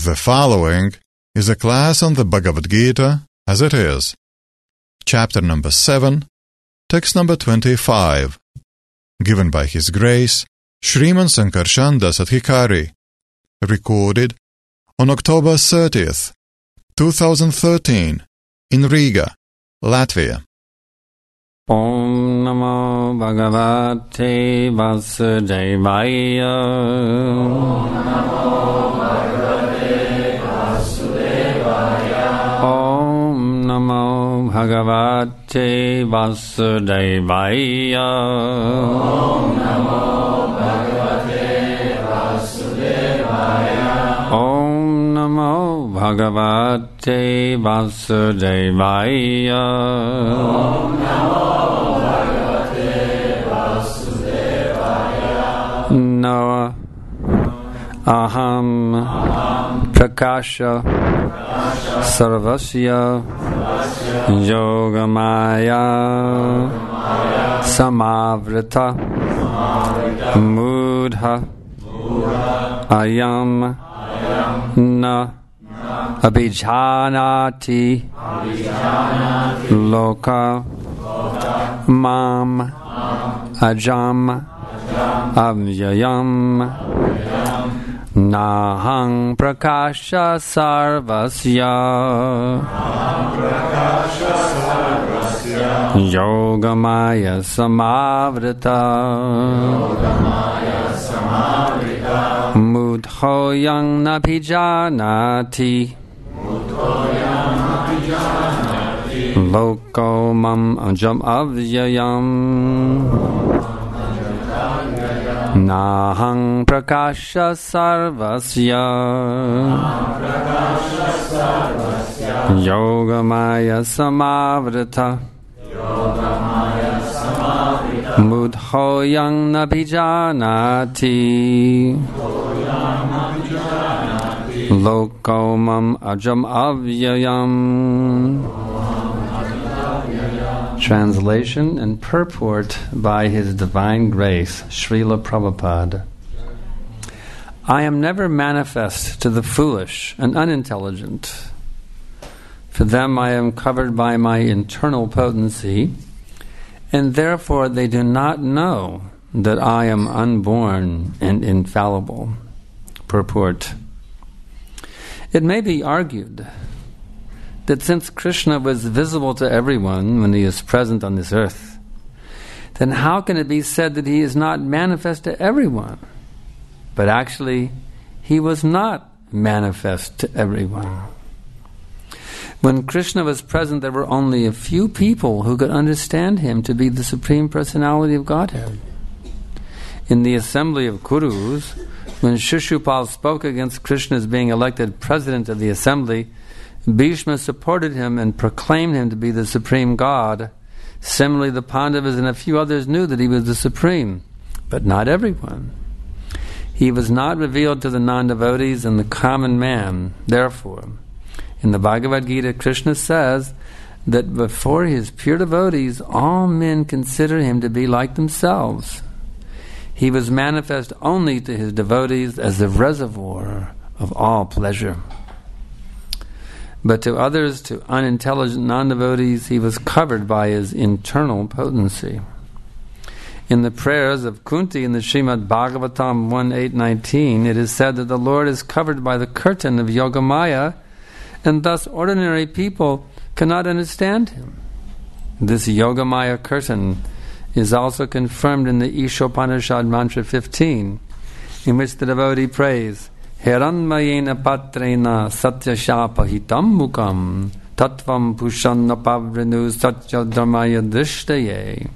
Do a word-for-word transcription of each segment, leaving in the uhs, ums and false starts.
The following is a class on the Bhagavad Gita as it is. Chapter number seven, text number twenty-five. Given by His Grace, Shriman Sankarshan Das Adhikari. Recorded on October thirtieth, twenty thirteen, in Riga, Latvia. Om Namo Bhagavate Vasudevaya. Om Namo Bhagavate Vasudevaya. Om Namo Bhagavate Vasudevaya. Om Namo Bhagavate Vasudevaya. Om Namo Bhagavate Vasudevaya. Om Namo Noah Aham Prakasha Sarvasya Yogamaya Samavrita Mudha Ayam Na Abhijanati Loka Mam Ajam Avyayam Nahang Prakasha Sarvasya Yogamaya Samavrita Mudhoyang Napijanati Loko Mam Ajam Avyayam Nahang Prakasha Sarvasya Yogamaya Samavrita Mudhoyang Napijanati Lokomam Ajam Avyayam. Translation and purport by His Divine Grace, Srila Prabhupada. I am never manifest to the foolish and unintelligent. For them I am covered by my internal potency, and therefore they do not know that I am unborn and infallible. Purport. It may be argued that since Krishna was visible to everyone when he is present on this earth, then how can it be said that he is not manifest to everyone? But actually, he was not manifest to everyone. When Krishna was present, there were only a few people who could understand him to be the Supreme Personality of Godhead. In the assembly of Kurus, when Shishupal spoke against Krishna's being elected president of the assembly, Bhishma supported him and proclaimed him to be the Supreme God. Similarly, the Pandavas and a few others knew that he was the Supreme, but not everyone. He was not revealed to the non-devotees and the common man. Therefore, in the Bhagavad Gita, Krishna says that before his pure devotees, all men consider him to be like themselves. He was manifest only to his devotees as the reservoir of all pleasure. But to others, to unintelligent non-devotees, he was covered by his internal potency. In the prayers of Kunti in the Srimad Bhagavatam one eight nineteen, it is said that the Lord is covered by the curtain of Yogamaya, and thus ordinary people cannot understand him. This Yogamaya curtain is also confirmed in the Ishopanishad Mantra fifteen, in which the devotee prays, Hiranmayena patrena satyashapahitam mukam tattvam pushannapavrinu satya dharmaya drishtaye.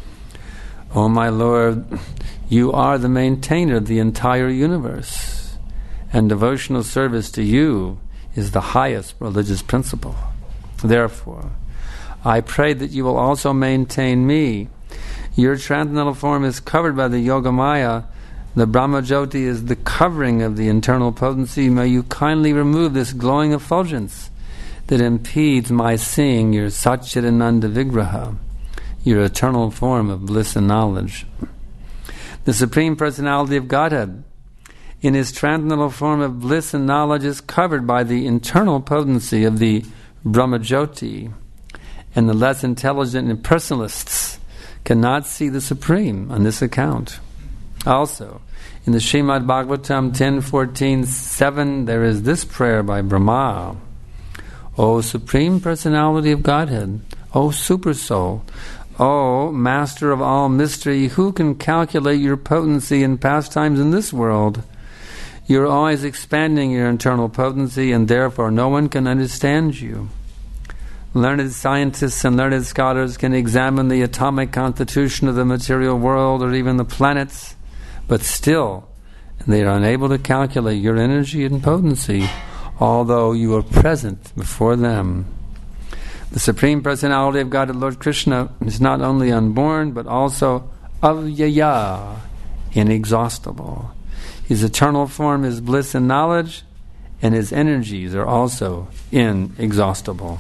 O my Lord, you are the maintainer of the entire universe, and devotional service to you is the highest religious principle. Therefore, I pray that you will also maintain me. Your transcendental form is covered by the Yogamaya. The Brahmajyoti is the covering of the internal potency. May you kindly remove this glowing effulgence that impedes my seeing your Satchidananda Vigraha, your eternal form of bliss and knowledge. The Supreme Personality of Godhead in his transcendental form of bliss and knowledge is covered by the internal potency of the Brahmajyoti, and the less intelligent impersonalists cannot see the Supreme on this account. Also, in the Srimad Bhagavatam ten fourteen seven, there is this prayer by Brahma: O Supreme Personality of Godhead, O Super Soul, O Master of all mystery, who can calculate your potency and pastimes in this world? You are always expanding your internal potency, and therefore no one can understand you. Learned scientists and learned scholars can examine the atomic constitution of the material world or even the planets, but still they are unable to calculate your energy and potency, although you are present before them. The Supreme Personality of God, Lord Krishna, is not only unborn, but also avyaya, inexhaustible. His eternal form is bliss and knowledge, and his energies are also inexhaustible.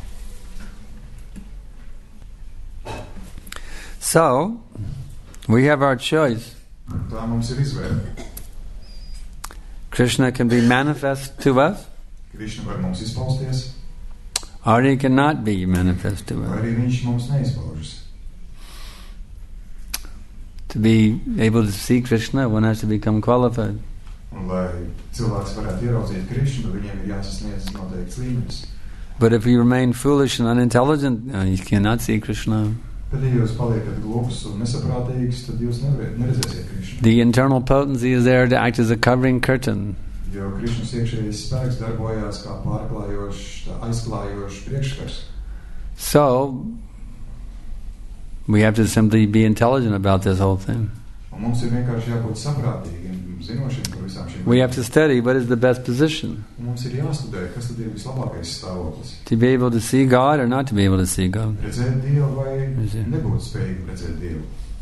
So, we have our choice. Tā mums ir izvēle. Krishna can be manifest to us, Krishna var mums izpausties, or he cannot be manifest to vai us. arī viņš mums neizpaužas. To be able to see Krishna, one has to become qualified. Un, lai cilvēks varētu ieraudzīt Krishnu, tad viņiem ir jāsasniedz noteikts līmenis. But if you remain foolish and unintelligent, uh, you cannot see Krishna. Tad, ja jūs paliekat glupus un nesaprātīgs, tad jūs nevar- neredzēsiet Krishnu. The internal potency is there to act as a covering curtain. Jo Krišnas iekšējais spēks darbojās kā pārklājošs, tā aizklājošs priekšskars. So, we have to simply be intelligent about this whole thing. Un mums ir vienkārši jābūt saprātīgiem, zinošiem par visām šīm We have to study what is the best position. Un mums ir jāstudē, kas tad ir vislabākais stāvoklis. To be able to see God or not to be able to see God. Redzēt Dievu vai Redzēt. nebūt spējīgi redzēt Dievu.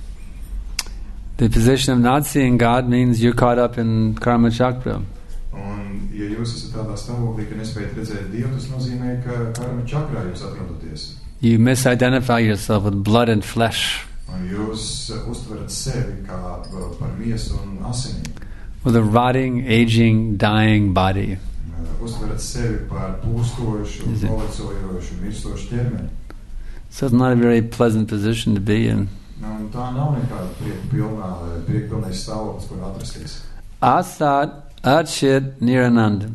The position of not seeing God means you're caught up in karma chakra. Un, ja jūs esat tādā stāvoklī, ka nespējat redzēt Dievu, tas nozīmē, ka karma čakrā jūs atrodaties. You misidentify yourself with blood and flesh, Un jūs uh, uztverat sevi kā uh, par miesu un asinīm. with a rotting, aging, dying body. Uh, uztverat sevi par pūstošu, Is it- novecojošu, mirstošu ķermeni. So it's not a very pleasant position to be in. Nu, un tā nav nekāda priekpilnā, priekpilnais stāvoklis, kur atrasties. Asat Achit Nirananda.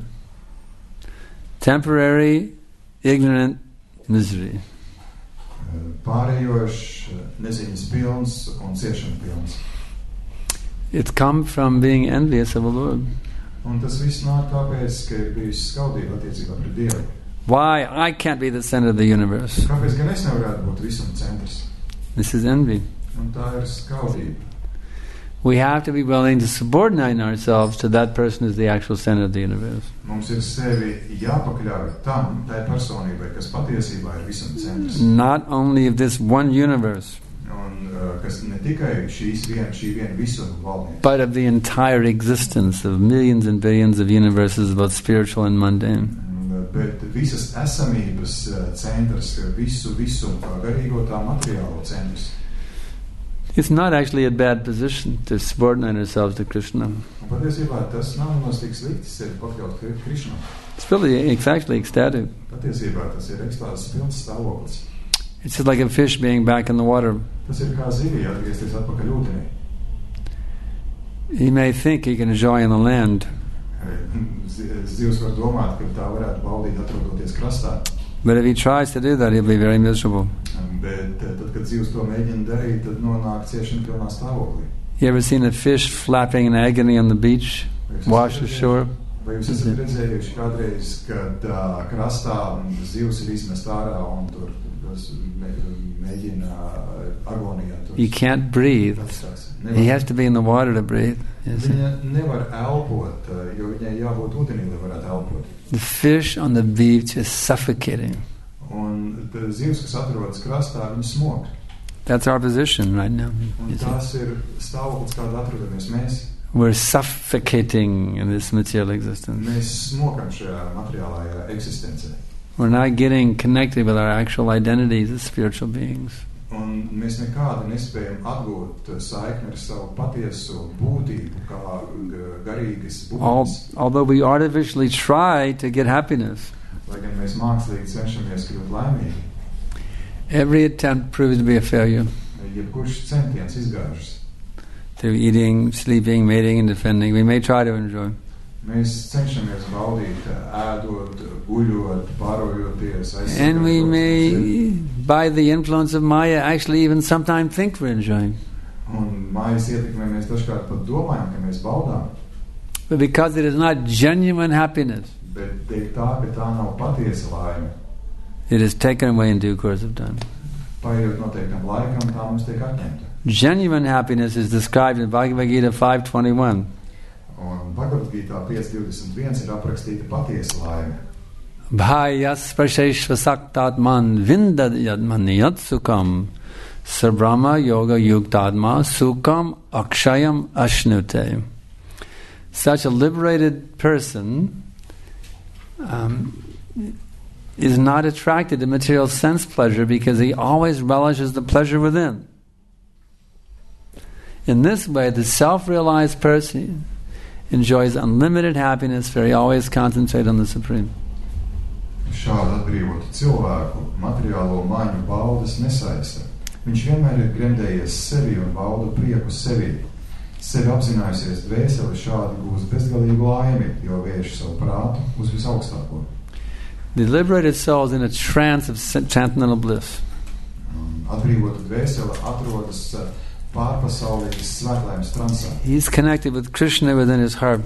Temporary, ignorant misery. Uh, Pārējošs, uh, neziņas pilns un ciešana pilns. It's come from being envious of the Lord. Un tas viss nāk tāpēc, ka ir bijusi skaudība attiecībā pret Dievu. Why? I can't be the center of the universe. Kāpēc gan es nevarētu būt visam centrs? This is envy. Un tā ir skaudība. We have to be willing to subordinate ourselves to that person as the actual center of the universe. Mums ir sevi jāpakļauj tam, tai personībai, kas patiesībā ir visam centrs. Not only of this one universe, Un uh, kas ne tikai šīs vien, šī viena visuma valdnieks, but of the entire existence of millions and billions of universes, both spiritual and mundane. Un, uh, bet visas esamības uh, centrs, visu visumu, kā garīgo tā materiālo centrs. It's not actually a bad position to subordinate ourselves to Krishna. Un patiesībā tas nav nemaz tik slikti sevi pakļaut Kri- Krišnam. It's really, it's actually ecstatic. Patiesībā tas ir ekstāzes pilns stāvoklis. It's just like a fish being back in the water. Tas ir kā zivī atgriezties atpakaļ ūdenī. He may think he can enjoy in the land, Z- Zivs var domāt, ka tā varētu baudīt atrodoties krastā. but if he tries to do that, he'll be very miserable. Bet eh, tad, kad zivs to mēģina darīt, tad nonāk ciešana pilnā stāvoklī. You ever seen a fish flapping in agony on the beach, Vai jūs wash esat ashore? redzējuši- Vai jūs esat redzējuši kādreiz, kad uh, krastā zivs ir izmest ārā un tur tas mē- mēģina uh, agonijā? Tur You can't breathe. Tas tāds. He Nevar, has to be in the water to breathe. Yes. viņa nevar elpot, uh, jo viņai jābūt ūdenī, lai varētu elpot. The fish on the beach is suffocating. Un tad zivs, kas atrodas krastā, viņa smog. That's our position right now. Un you see. tas ir stāvoklis, kādā atrodamies mēs. We're suffocating in this material existence. Mēs smokam šajā materiālajā eksistencē. We're not getting connected with our actual identities as spiritual beings. Un mēs nekādi nespējam atgūt saikni ar savu patieso būtību, kā garīgas būtnes. Although we artificially try to get happiness, Lai gan mēs mākslīgi cenšamies kļūt laimīgi, every attempt proves to be a failure. jebkurš centiens izgāžas. Through eating, sleeping, mating, and defending, we may try to enjoy. Mēs cenšamies baudīt, ēdot, guļot, pārojoties, And we aizsargāt. may, by the influence of Maya, actually even sometimes think we're enjoying. Un mājas ietekmē mēs dažkārt pat domājam, ka mēs baudām, But because it is not genuine happiness, bet dēļ tā, ka tā nav patiesa laime. it is taken away in due course of time. Paiet noteiktam laikam, tā mums tiek atņemta. Genuine happiness is described in Bhagavad Gita five twenty-one. Un Bhagavad Gītā pieci divdesmit viens ir aprakstīta patiesa laime. Bhayas prasheshva saktatman vindadman yatsukam sabrahma yoga yuktadma sukam akshayam ashnute. Such a liberated person um, is not attracted to material sense pleasure because he always relishes the pleasure within. In this way, the self-realized person enjoys unlimited happiness, for he always concentrates on the Supreme. Šādu atbrīvotu cilvēku materiālo maiņu baudas nesaista. Viņš vienmēr ir gremdējies sevi un bauda prieku sevī. Sevi apzinājusies dvēseli šādi gūs bezgalīgu laimi, jo vērš savu prātu uz visaugstāko. The liberated soul is in a trance of transcendental bliss. Atbrīvotu dvēseli atrodas pārpasaulīgas svētlaimes transā. He's connected with Krishna within his heart.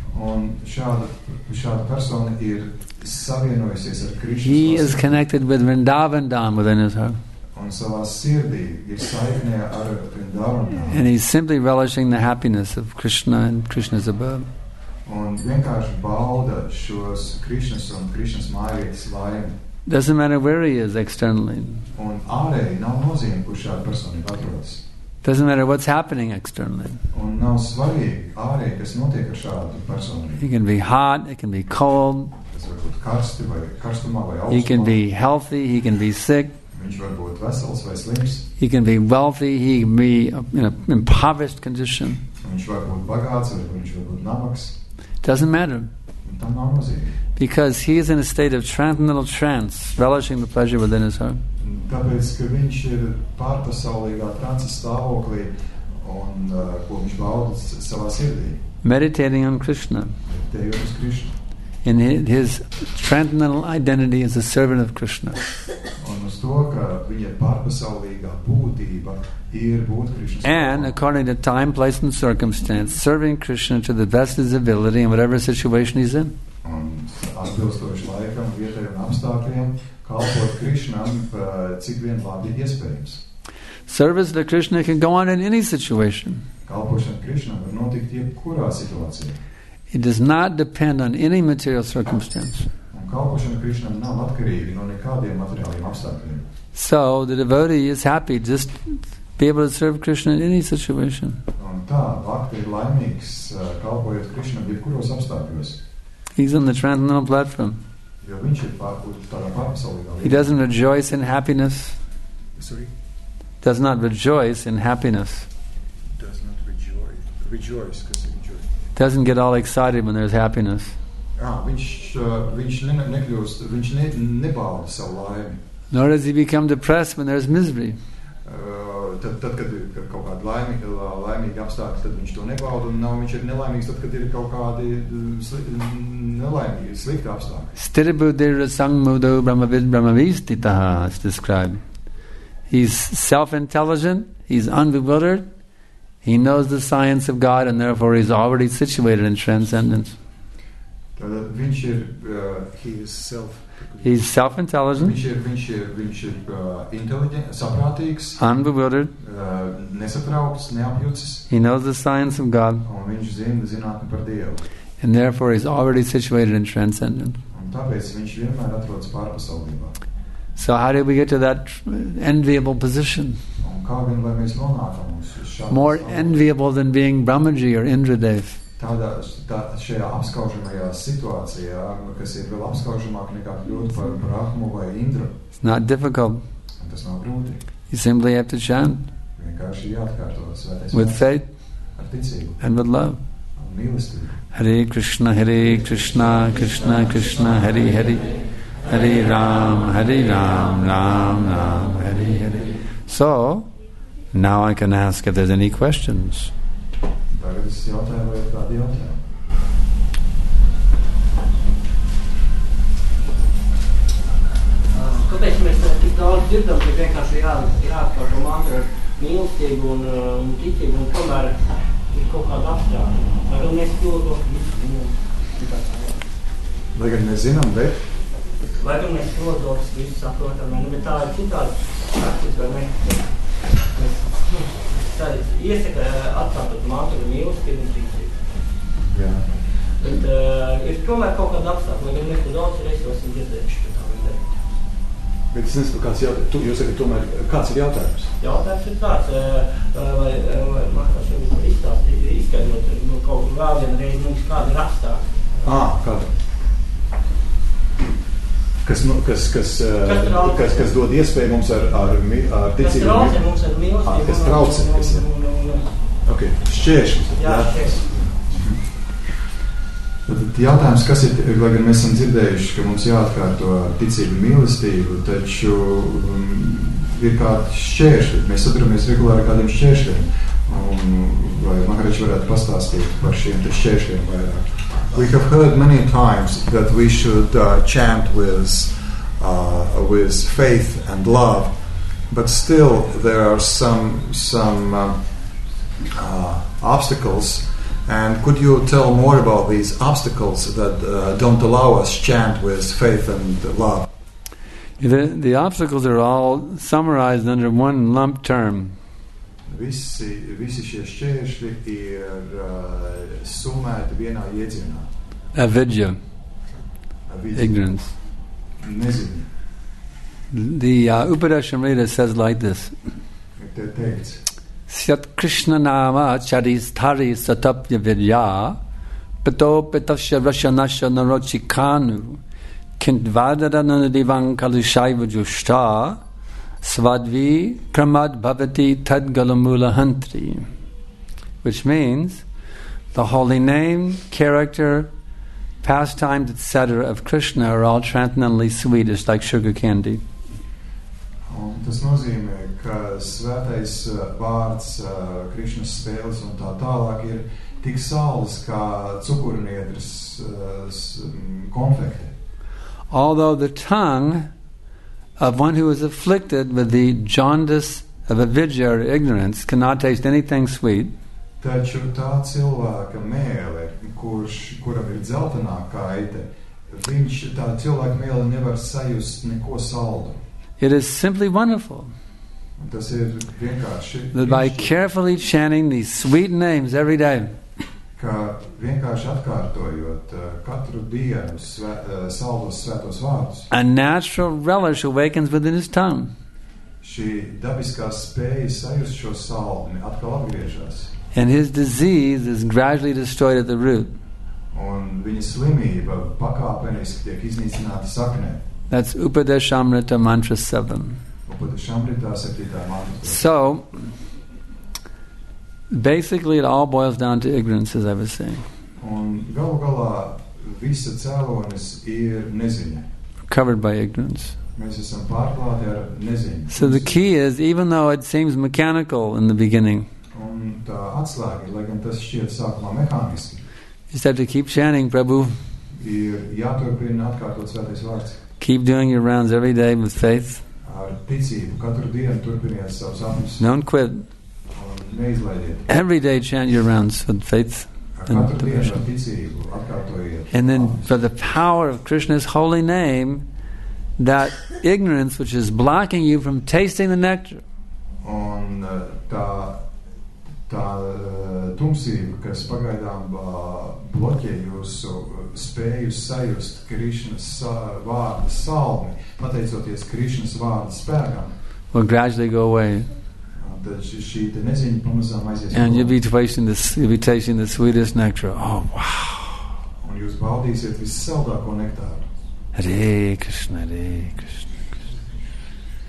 Un šāda, šāda persona ir savienojusies ar Krishnu. He is connected with Vrindavan Dham within his heart. Un savā sirdī ir saiknē ar Vrindavan Dham. And he's simply relishing the happiness of Krishna and Krishna's abode. Un vienkārši bauda šos Krishnas un Krishnas mājvietas laimi. Doesn't matter where he is externally. Un ārēji nav nozīme, kur šāda personība atrodas. Doesn't matter what's happening externally. Un nav svarīgi ārēji, kas notiek ar šādu personību. He can be hot, it can be cold. Tas var būt karsti vai karstumā vai augstumā. He can be healthy, he can be sick. Viņš var būt vesels vai slims. He can be wealthy, he can be in an impoverished condition. Viņš var būt bagāts vai viņš var būt nabaks. Doesn't matter. Un tam nav nozīme. Because he is in a state of transcendental trance, relishing the pleasure within his heart. Tāpēc, ka viņš ir pārpasaulīgā trances stāvoklī un uh, ko viņš bauda savā sirdī. Meditating on Krishna. Meditējot uz Krishnu. In his transcendental identity as a servant of Krishna. Un uz to, ka viņa pārpasaulīgā būtība ir būt Krishnas. And according to time, place and circumstance, serving Krishna to the best of his ability in whatever situation he's in. Un atbilstoši laikam, vietai un apstākļiem, kalpot Krishnam, cik vien labi iespējams. Service to Krishna can go on in any situation. Kalpošana Krishnam var notikt jebkurā situācijā. It does not depend on any material circumstance. Un kalpošana Krishnam nav atkarīga no nekādiem materiāliem apstākļiem. So the devotee is happy just be able to serve Krishna in any situation. Un tā, bhakti ir laimīgs, kalpojot Krishnam jebkuros apstākļos. He's on the transcendental platform. Jo viņš ir pār, tādā pārpasaulīgā līmenī. He doesn't rejoice in happiness. Sorry? Does not rejoice in happiness. Does not rejoice. Rejoice, kas ir rejoice? Doesn't get all excited when there's happiness. Ah, viņš, uh, viņš ne, nekļūst, viņš ne, nebauda savu laimi. Nor does he become depressed when there's misery. Uh, tad, tad, kad ir kaut kāda laimīga, laimīga apstākļa, tad viņš to nebauda, un nav, viņš ir nelaimīgs tad, kad ir kaut kādi sli, nelaimīgi, slikti apstākļi. Stirabuddhira sangmudo brahmavid brahmavistitaha is described. He's self-intelligent, he's unbewildered, he knows the science of God, and therefore he's already situated in transcendence. Tad viņš ir, uh, he is self... He's self-intelligent, Viņš ir, viņš ir, viņš ir uh, inteliģents, saprātīgs, unbewildered, uh, nesatraukts, neapjucis, he knows the science of God, un viņš zina zinātni par Dievu. and therefore he's already situated in transcendence. Un tāpēc viņš vienmēr atrodas pārpasaulībā. So how did we get to that enviable position? Un kā gan lai mēs nonākam uz šādu More pasauli? enviable than being Brahmaji or Indradev. Tādā, tā, šajā apskaužamajā situācijā, kas ir vēl apskaužamāk nekā kļūt par Brahmu vai Indru. It's not difficult. Un tas nav grūti. You simply have to chant Vienkārši jāatkārto svētais with vārds faith ar ticību and with love. un mīlestību. Hare Krishna, Hare Krishna, Krishna Krishna, Hare Hare, Hare Ram, Hare Ram, Ram Ram, Hare Hare. So, now I can ask if there's any questions. Tagad es jautāju, vai ir kādi jautājumi? Kāpēc mēs tik daudz dzirdam, ka vienkārši jā, jāatkārto mantru ar mīlestību un, un ticību, un tomēr ir kaut kāda apstrāde? Vai gan mēs kļūdot visu? Lai gan mēs zinām, bet Vai gan mēs kļūdot visu saprotam? Nu, bet tā ir citādi praktis, vai ne? Mēs, nu, tā iesaka atkārtot mantru ar mīlestību un ticību. jā. Bet uh, ir tomēr kaut kāda apstrāde, vai gan mēs to daudz reizes esam dzirdējuši, ka tā var darīt. Bet es nezinu, kāds jautājums. Tu, jūs sakat, tomēr, kāds ir jautājums? Jautājums ir tāds, vai, vai Maharāžs jau var izstāstīt, izskaidrot nu, kaut vēl vienu reizi mums kāda ir apstākļi. Ā, kāda? Kas, nu, kas, kas, Kas traucē? kas, kas dod iespēju mums ar, ar, ar Kas ticību? traucē mums ar mīlestību? Ā, kas traucē, kas ir? un, un, un, Ok, šķēršļus. jā, šķiet. Tad jautājums, kas ir, lai gan mēs esam dzirdējuši, ka mums jāatkārto ticību un mīlestību, taču um, ir kādi šķēršļi. Mēs saturamies regulāri kādiem šķēršļiem. Un, vai Maharāžs varētu pastāstīt par šiem te šķēršļiem vairāk? We have heard many times that we should uh, chant with, uh, with faith and love, but still there are some, some uh, uh, obstacles. And could you tell more about these obstacles that uh, don't allow us chant with faith and love? The, the obstacles are all summarized under one lump term. Visi, visi šie šķēršļi ir uh, summēti vienā iedzienā. Avidya, Avidya. ignorance. Neziņa. The uh, Upadeshamrita says like this. Ir te teikts. Syat Krishna nama charistari satapya vidya pito pitasya rasyanasya narochikanu kintvadaranadivan kalishaiva jushta svadvi pramad bhavati tadgalamula hantri, which means the holy name, character, pastimes, et cetera of Krishna are all transcendently sweet, it's like sugar candy. Un tas nozīmē, ka svētais uh, vārds, uh, Krišnas spēles un tā tālāk ir tik sāls kā cukurniedras uh, konfekti. Although the tongue of one who is afflicted with the jaundice of avidya or ignorance cannot taste anything sweet, Taču tā cilvēka mēle, kurš, kuram ir dzeltenā kaite, viņš tā cilvēka mēle nevar sajust neko saldu. it is simply wonderful Un tas ir vienkārši, that by brīnišķīgi, carefully chanting these sweet names every day, ka vienkārši atkārtojot uh, katru dienu svē, uh, saldos svētos vārdus, a natural relish awakens within his tongue. šī dabiskā spēja sajust šo saldni atkal atgriežas. And his disease is gradually destroyed at the root. Un viņa slimība pakāpeniski tiek iznīcināta saknē. That's Upadeshamrita Mantra seven. Upadeshamritā septītā mantra. So, basically it all boils down to ignorance, as I was saying. Un galu galā visa cēlonis ir neziņa. Covered by ignorance. Mēs esam pārklāti ar neziņu. So the key is, even though it seems mechanical in the beginning, Un tā atslēga, lai gan tas šķiet sākumā mehāniski, you just have to keep chanting, Prabhu. ir jāturpina atkārtot svētais vārds. Keep doing your rounds every day with faith. Ar ticību katru dienu turpiniet savus sapņus Don't quit. un neizlaidiet. Every day chant your rounds with faith. Ar and katru dienu devotion. ar ticību atkārtojiet. And then vārdus. for the power of Krishna's holy name, that ignorance which is blocking you from tasting the nectar, Un uh, tā, tā uh, tumsība, kas pagaidām uh, bloķē jūsu uh, spēju sajust Krišnas uh, vārda salmi, pateicoties Krišnas vārda spēkam, will gradually go away. uh, tad šī, šī te neziņa pamazām aizies. And you'll prom. be tasting the, you'll be tasting the sweetest nectar. Oh, wow. Un jūs baudīsiet vissaldāko nektāru. Hare Krishna, Hare Krishna.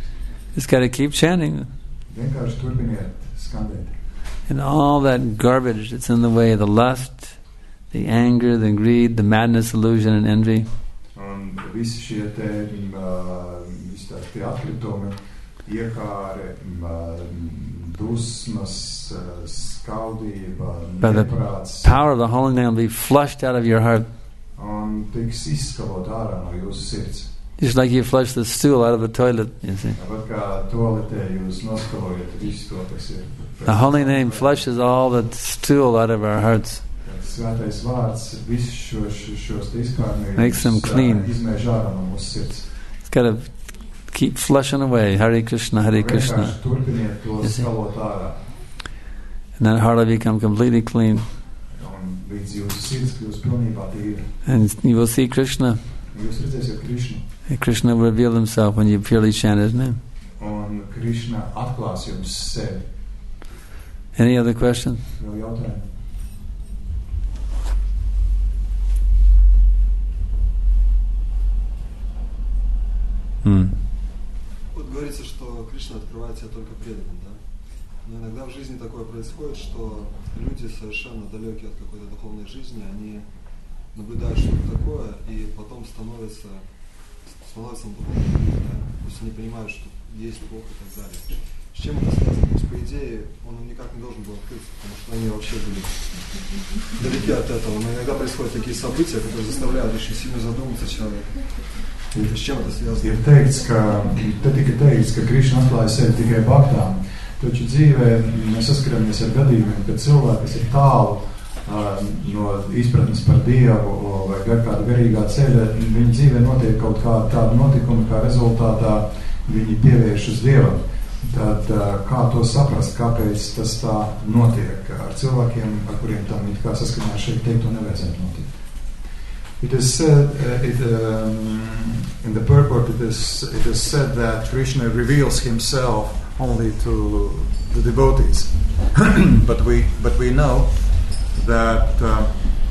Just got to keep chanting. Vienkārši turpiniet skandēt. And all that garbage that's in the way, the lust, the anger, the greed, the madness, illusion, and envy. Un visi šie te, uh, visi tā, tie atkritumi, iekāre, uh, dusmas, uh, skaudība, By the neprāts, power of the Holy Name will be flushed out of your heart. un tiks izskalot ārā no jūsu sirds. Just like you flush the stool out of a toilet, you see. Tāpat kā toaletē jūs noskalojat visu to, kas ir. The Holy Name flushes all the stool out of our hearts. Svētais vārds visus šos, šos izkārnījumus Makes them clean. izmēž ārā no mūsu sirds. It's got to keep flushing away. Hare Krishna, Hare Krishna. Vienkārši turpiniet to skalot ārā. And that heart will become completely clean. Un līdz jūsu sirds kļūs pilnībā tīra. And you will see Krishna. Jūs redzēsiet Krišnu. And Krishna will reveal himself when you purely chant his name. Un Krišna atklās jums sevi. Any other questions? Vēl jautājumi? Hmm. Вот говорится, что Кришна открывает себя только преданным, да? Но иногда в жизни такое происходит, что люди совершенно далекие от какой-то духовной жизни, они наблюдают что-то такое и потом становятся, становятся на духовном пути, да? То есть они понимают, что есть Бог и так далее. С чем это связано? То есть, по идее, он им никак не должен был открыться, потому что они вообще были далеки от этого. Но иногда происходят такие события, которые заставляют очень сильно задуматься человека. С чем это связано? Ir teikts, ka, te tika teikts, ka Krišna atklāja sevi tikai baktām, taču dzīvē mēs saskaramies ar gadījumiem, kad cilvēki, kas ir tālu uh, no izpratnes par Dievu vai gar kāda garīgā ceļa, viņa dzīvē notiek kaut kāda tāda notikuma, kā rezultātā viņi pievērš uz Dievam. Tad uh, kā to saprast, kāpēc tas tā notiek ar cilvēkiem, ar kuriem tam it kā saskanā šeit teikt, to nevajadzētu notikt. It is said, uh, it, um, in the purport it is, it is said that Krishna reveals himself only to the devotees. but we but we know that uh,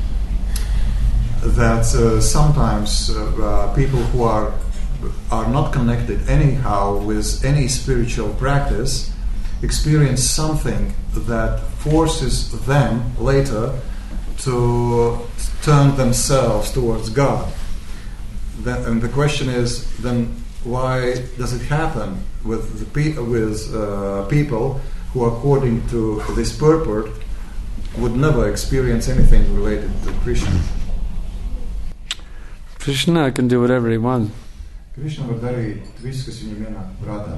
that uh, sometimes uh, uh, people who are are not connected anyhow with any spiritual practice experience something that forces them later to turn themselves towards God. Then, and the question is, then why does it happen with the pe- with uh, people who, according to this purport, would never experience anything related to Krishna? Krishna can do whatever he wants. Krishna var darīt visu, kas viņam ienāk prātā.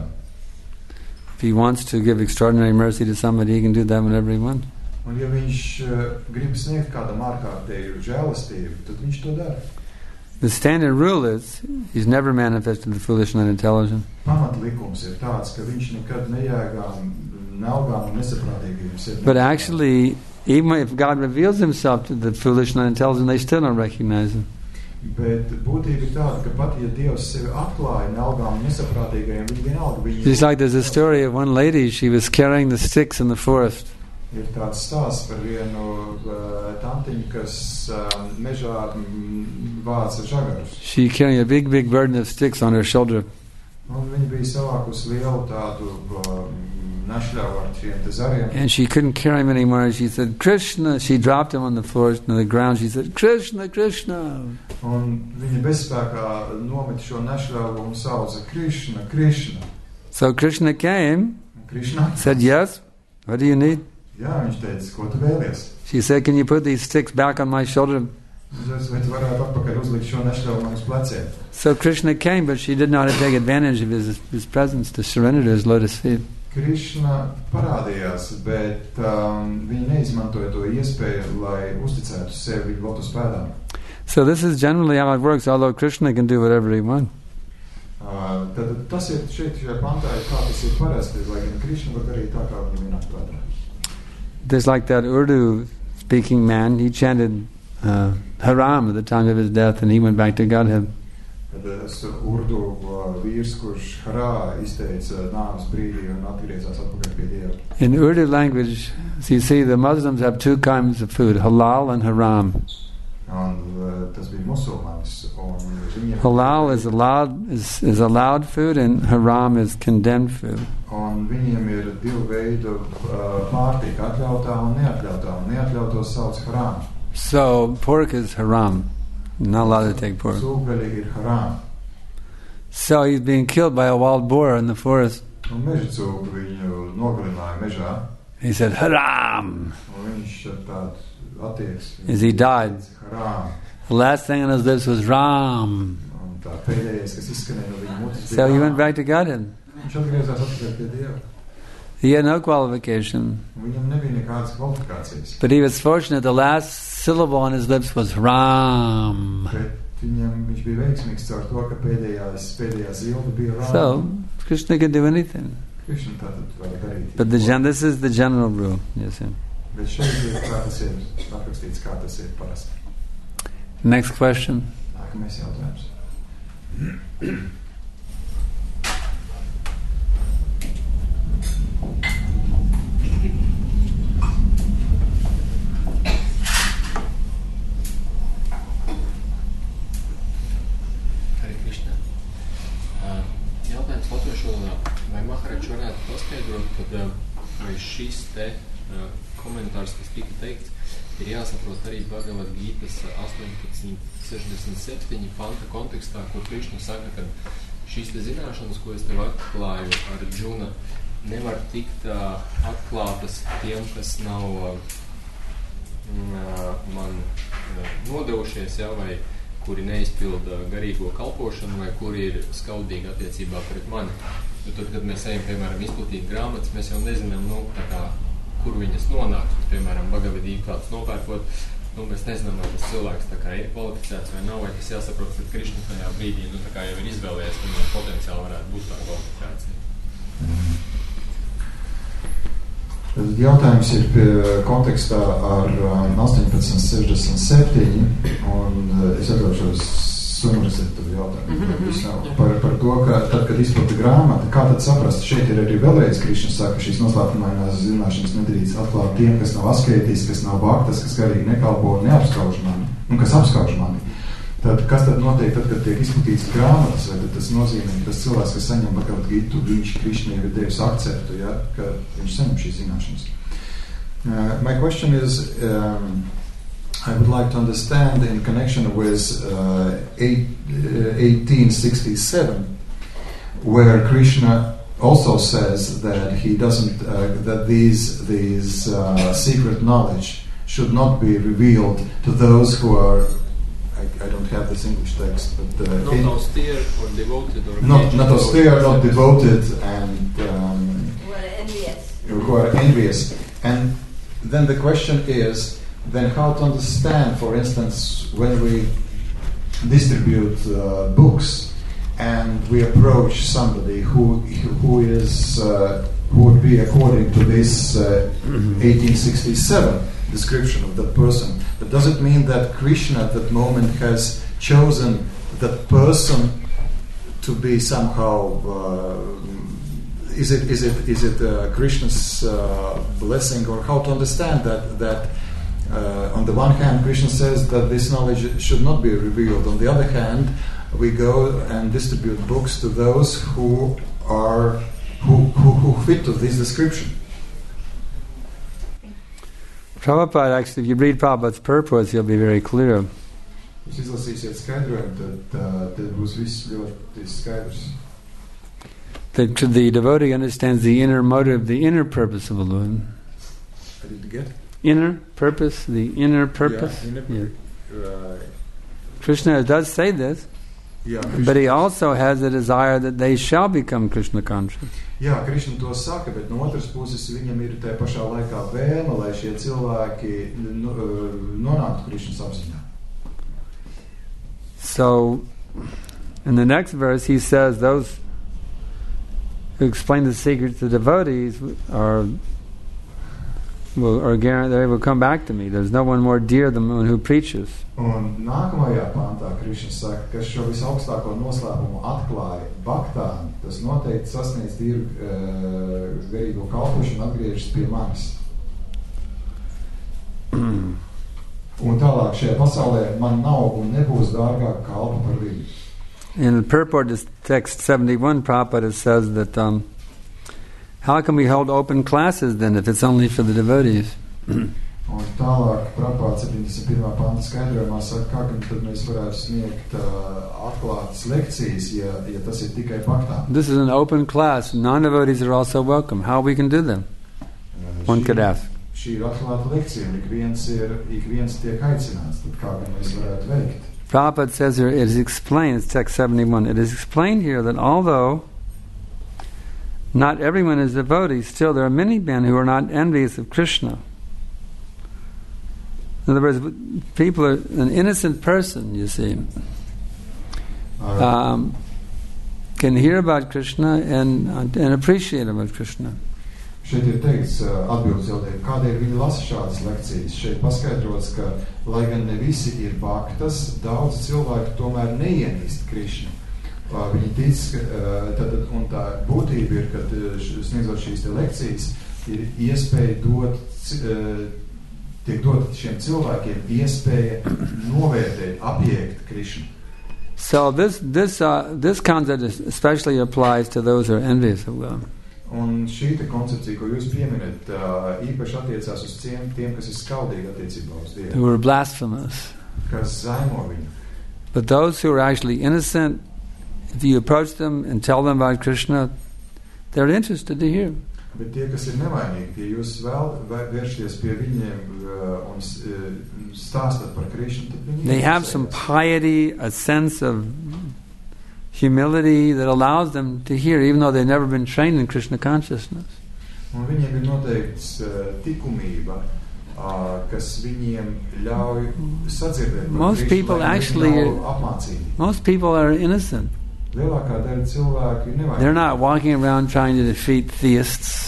If he wants to give extraordinary mercy to somebody, he can do that whenever he wants. Un ja viņš uh, grib sniegt kādam ārkārtēju žēlastību, tad viņš to dara. The standard rule is he's never manifested the foolish and unintelligent. Pamatlikums ir tāds, ka viņš nekad nejēgām, nelgām un nesaprātīgiem sevi. But actually, even if God reveals himself to the foolish and unintelligent, they still don't recognize him. Bet būtība ir tāda, ka pat ja Dievs sevi atklāja nelgām un nesaprātīgajiem, viņi vienalga viņu... Just like there's a story of one lady, she was carrying the sticks in the forest. Ir tāds stāsts par vienu uh, tantiņu, kas uh, mežā mm, vāca žagarus. She carrying a big, big burden of sticks on her shoulder. Un viņa bija savākusi lielu tādu uh, našļavu ar šiem te zariem. And she couldn't carry him anymore. She said, Krishna. She dropped him on the floor, on the ground. She said, Krishna, Krishna. Un viņa bezspēkā nometa šo našļavu un sauca Krishna, Krishna. So Krishna came, Krishna said, yes, what do you need? Jā, viņš teica, ko tu vēlies? She said, can you put these sticks back on my shoulder? Vai tu varētu atpakaļ uzlikt šo našļavu manas pleciem? So Krishna came, but she did not take advantage of his, his presence to surrender to his lotus feet. Krishna parādījās, bet um, viņa neizmantoja to iespēju, lai uzticētu sevi lotus pēdām. So this is generally how it works, although Krishna can do whatever he wants. Uh, tad tas ir šeit šajā pantā, kā tas ir parasti, lai gan Krishna var darīt tā, kā viņam ienāk prātā. There's like that Urdu-speaking man. He chanted uh, Haram at the time of his death, and he went back to Godhead. Tad es urdu vīrs, kurš harā izteica nāves brīdī un atgriezās atpakaļ pie Dieva. In Urdu language, so you see, the Muslims have two kinds of food, halal and haram. Un uh, tas bija musulmanis. Un viņiem Halal is allowed is, is allowed food, and haram is condemned food. Un viņiem ir divu veidu uh, pārtika, atļautā un neatļautā. Un neatļautos sauc haram. So pork is haram. Not allowed to take pork. Sūgaļi ir haram. So he's being killed by a wild boar in the forest. Un meža cūku viņu nogalināja mežā. He said, haram! Un viņš ar tādu attieksmi. As he died. Haram. The last thing on his lips was Ram. Un tā pēdējais, kas izskanēja no viņa mutes, So he went back to Godhead. Viņš atgriezās atpakaļ pie Dieva. He had no qualification. Viņam nebija nekādas kvalifikācijas. But he was fortunate the last syllable on his lips was Ram. Bet viņam, viņš bija veiksmīgs caur to, ka pēdējās, pēdējā zilda bija Ram. So, Krishna could do anything. Krishna tātad var darīt. But the gen- this is the general rule. Yes, yeah. Bet šeit ir kā tas ir aprakstīts, kā tas ir parasti. Next question. Nākamais jautājums. Hare Krishna. Uh, jautājums latviešu valodā. Vai Maharač varētu paskaidrot, kad uh, vai šis te uh, komentārs, kas tika teikts, ir jāsaprot arī Bhagavad Gītas astoņpadsmit sešdesmit septiņi panta kontekstā, kur Krišna saka, ka šīs te zināšanas, ko es tev atklāju ar Džuna, nevar tikt uh, atklātas tiem, kas nav uh, man uh, nodevušies, ja, vai kuri neizpilda garīgo kalpošanu, vai kuri ir skaudīgi attiecībā pret mani. Jo tad, kad mēs ejam, piemēram, izplatīt grāmatas, mēs jau nezinām, nu, tā kā, kur viņas nonāk, piemēram, Bhagavad Gītu kāds nopērkot, nu, mēs nezinām, vai tas cilvēks tā kā ir kvalificēts vai nav, vai tas jāsaprot, ka Krišna tajā brīdī, nu, tā kā jau ir izvēlējies, ka viņam potenciāli varētu būt tā kvalifikācija. Tad jautājums ir pie kontekstā ar um, astoņpadsmit sešdesmit septiņi, un uh, es atļaušos sumarizēt to jautājumu. Mm-hmm. Par, par to, ka tad, kad izplata grāmata, kā tad saprast, šeit ir arī vēlreiz Krišna saka, šīs noslēpumainās zināšanas nedrīkst atklāt tiem, kas nav askētīs, kas nav bhaktas, kas garīgi nekalpo un neapskauž mani, un kas apskauž mani. Tad, kas tad notiek tad, kad tiek izplatīts grāmatas, vai tad tas nozīmē, ka tas cilvēks, kas saņem Bhagavad Gītu, viņš Krišna jau ir devis akceptu, ja, ka viņš saņem šīs zināšanas. Uh, my question is, um, I would like to understand in connection with uh, eight, uh, eighteen sixty-seven, where Krishna also says that he doesn't, uh, that these these uh, secret knowledge should not be revealed to those who are. I, I don't have this English text, but uh, not austere or devoted, or not not austere, not devoted, and um, who are envious. Who are envious, and then the question is. Then how to understand, for instance, when we distribute uh, books and we approach somebody who who is uh, who would be according to this uh, eighteen sixty-seven description of that person. But does it mean that Krishna at that moment has chosen that person to be somehow? Uh, is it is it is it uh, Krishna's uh, blessing, or how to understand that that? Uh, on the one hand, Krishna says that this knowledge should not be revealed. On the other hand, we go and distribute books to those who are who who, who fit to this description. Prabhupada, actually, if you read Prabhupada's purpose, you'll be very clear. Jūs izlasīsiet skaidrojumu, tad, uh, tad būs viss ļoti skaidrs. The, the devotee understands the inner motive, the inner purpose of the Lord. I didn't get Inner purpose, the inner purpose. Yeah, inner Yeah. Right. Krishna does say this, Yeah, but he also has a desire that they shall become Krishna conscious. Jā, Krišna to saka, bet no otras puses viņam ir tajā pašā laikā vēlme, lai šie cilvēki nonāktu Krišnas apziņā. So, in the next verse, he says those who explain the secret to devotees are will or guarantee they will come back to me. There's no one more dear than one who preaches. Un nākamajā pantā Krišna saka, ka šo visaugstāko noslēpumu atklāja baktām, tas noteikti sasniedz tīru uh, garīgo kalpošanu un atgriežas pie manis. Un tālāk šajā pasaulē man nav un nebūs dārgāk kalpa par viņu. In the purport to text seventy-one, Prabhupada says that um, how can we hold open classes then if it's only for the devotees? Un tālāk Prabhupada septiņdesmit pirmā panta skaidrojumā saka, kā gan tad mēs varētu sniegt uh, atklātas lekcijas, ja, ja tas ir tikai baktām. This is an open class. Non-devotees are also welcome. How we can do them? Uh, One šī, could ask. Šī ir atklāta lekcija, un ik viens, ir, ik viens tiek aicināts, tad kā gan mēs varētu veikt? Prabhupada says here, it is explained, it's text seventy-one, it is explained here that although not everyone is devotee, still there are many men who are not envious of Krishna. In other words, people are, an innocent person, you see, um, can hear about Krishna and, uh, and appreciate about Krishna. Šeit ir teikts, atbildes jautājumā, kādēļ viņi lasa šādas lekcijas. Šeit paskaidrots, ka, lai gan ne visi ir bhaktas, daudz cilvēku tomēr neienīst Krišnu. Viņi tic, tad, un tā būtība ir, kad sniedzot šīs te lekcijas, ir iespēja dot, tiek dot šiem cilvēkiem iespēja novērtēt, apiekt Krišnu. So this, this, uh, this concept especially applies to those who are envious of God. Un šī te koncepcija, ko jūs pieminat, īpaši attiecās uz tiem, tiem, kas ir skaudīgi attiecībā uz Dievu. Who are blasphemous. Kas zaimo viņu. But those who are actually innocent, if you approach them and tell them about Krishna, they're interested to hear. Bet tie, kas ir nevainīgi, tie jūs vēl vēršties pie viņiem uh, un uh, stāstat par Krishnu, tad viņi they have some piety, a sense of humility that allows them to hear, even though they've never been trained in Krishna consciousness. Un viņiem ir noteikts uh, tikumība, uh, kas viņiem ļauj sadzirdēt par Most Krishnu, people actually, most people are innocent. Lielākā daļa cilvēku ir nevainīgi. They're not walking around trying to defeat theists.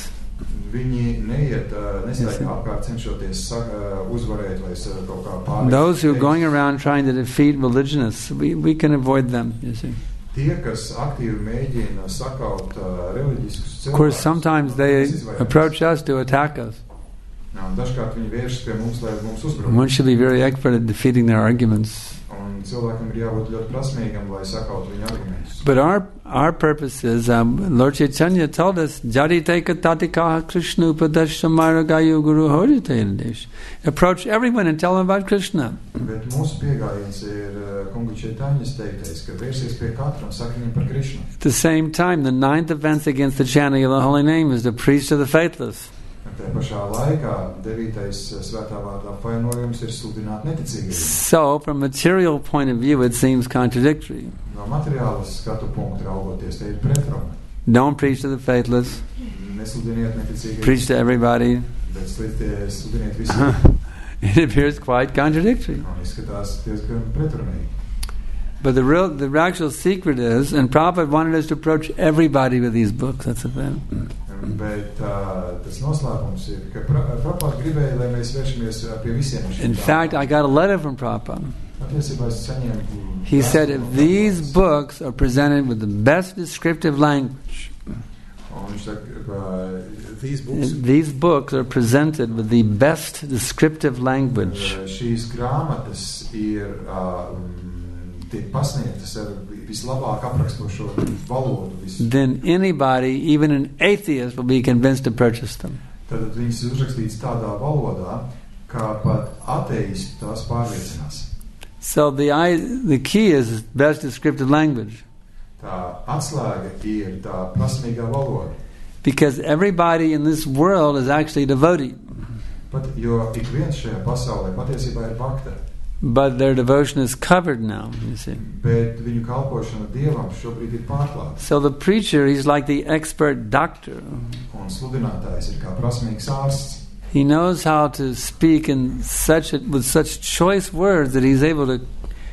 Viņi neiet, uh, nestaigā apkārt cenšoties uh, uzvarēt vai uh, kaut kā pārēt. Those who are going around trying to defeat religionists, we, we can avoid them, you see. Tie, kas aktīvi mēģina sakaut uh, reliģiskus cilvēkus. Of course, sometimes they approach us to attack us. Jā, dažkārt viņi vēršas pie mums, lai mums uzbruktu. One should be very expert at defeating their arguments. Un cilvēkam ir jābūt ļoti prasmīgam, lai sakautu viņu argumentus. But our our purpose is, um, Lord Chaitanya told us, Jarite katatikaha Krishna upadashamaragayu guru horitedesh. Approach everyone and tell them about Krishna. Bet mūsu piegājiens ir uh, Kunga Čaitaņas teiktais, ka vērsies pie katra un saka viņam par Krishnu. At the same time, the ninth offense against the chanting of the holy name is to preach to the faithless. Tā pašā laikā devītais svētā vārdā apvainojums ir sludināt neticīgajiem. So, from a material point of view, it seems contradictory. No materiālas skatu punktu raugoties, te ir pretruna. Don't preach to the faithless. Nesludiniet neticīgajiem. Preach to everybody. Bet sludiniet visiem. It appears quite contradictory. Un izskatās diezgan pretrunīgi. But the real, the actual secret is, and Prabhupada wanted us to approach everybody with these books. That's the thing. Bet uh, tas noslēpums ir, ka Prabhupada gribēja, lai mēs vēršamies pie visiem. In fact, I got a letter from Prabhupada. Patiesībā es saņēmu. He said, if these books are presented with the best descriptive language, Un viņš saka, uh, these books, these books are presented with the best descriptive language. Uh, šīs grāmatas ir uh, tiek pasniegtas ar vislabāk aprakstošo valodu. Visu. Then anybody, even an atheist, will be convinced to purchase them. Tad viņas ir uzrakstīts tādā valodā, kā pat ateisti tās pārliecinās. So the the key is best descriptive language. Tā atslēga ir tā prasmīgā valoda. Because everybody in this world is actually devotee. Pat, jo ik viens šajā pasaulē patiesībā ir bhakta. But their devotion is covered now, you see. Bet viņu kalpošana Dievam šobrīd ir pārklāta. So the preacher, he's like the expert doctor. Un sludinātājs ir kā prasmīgs ārsts. He knows how to speak in such a, with such choice words that he's able to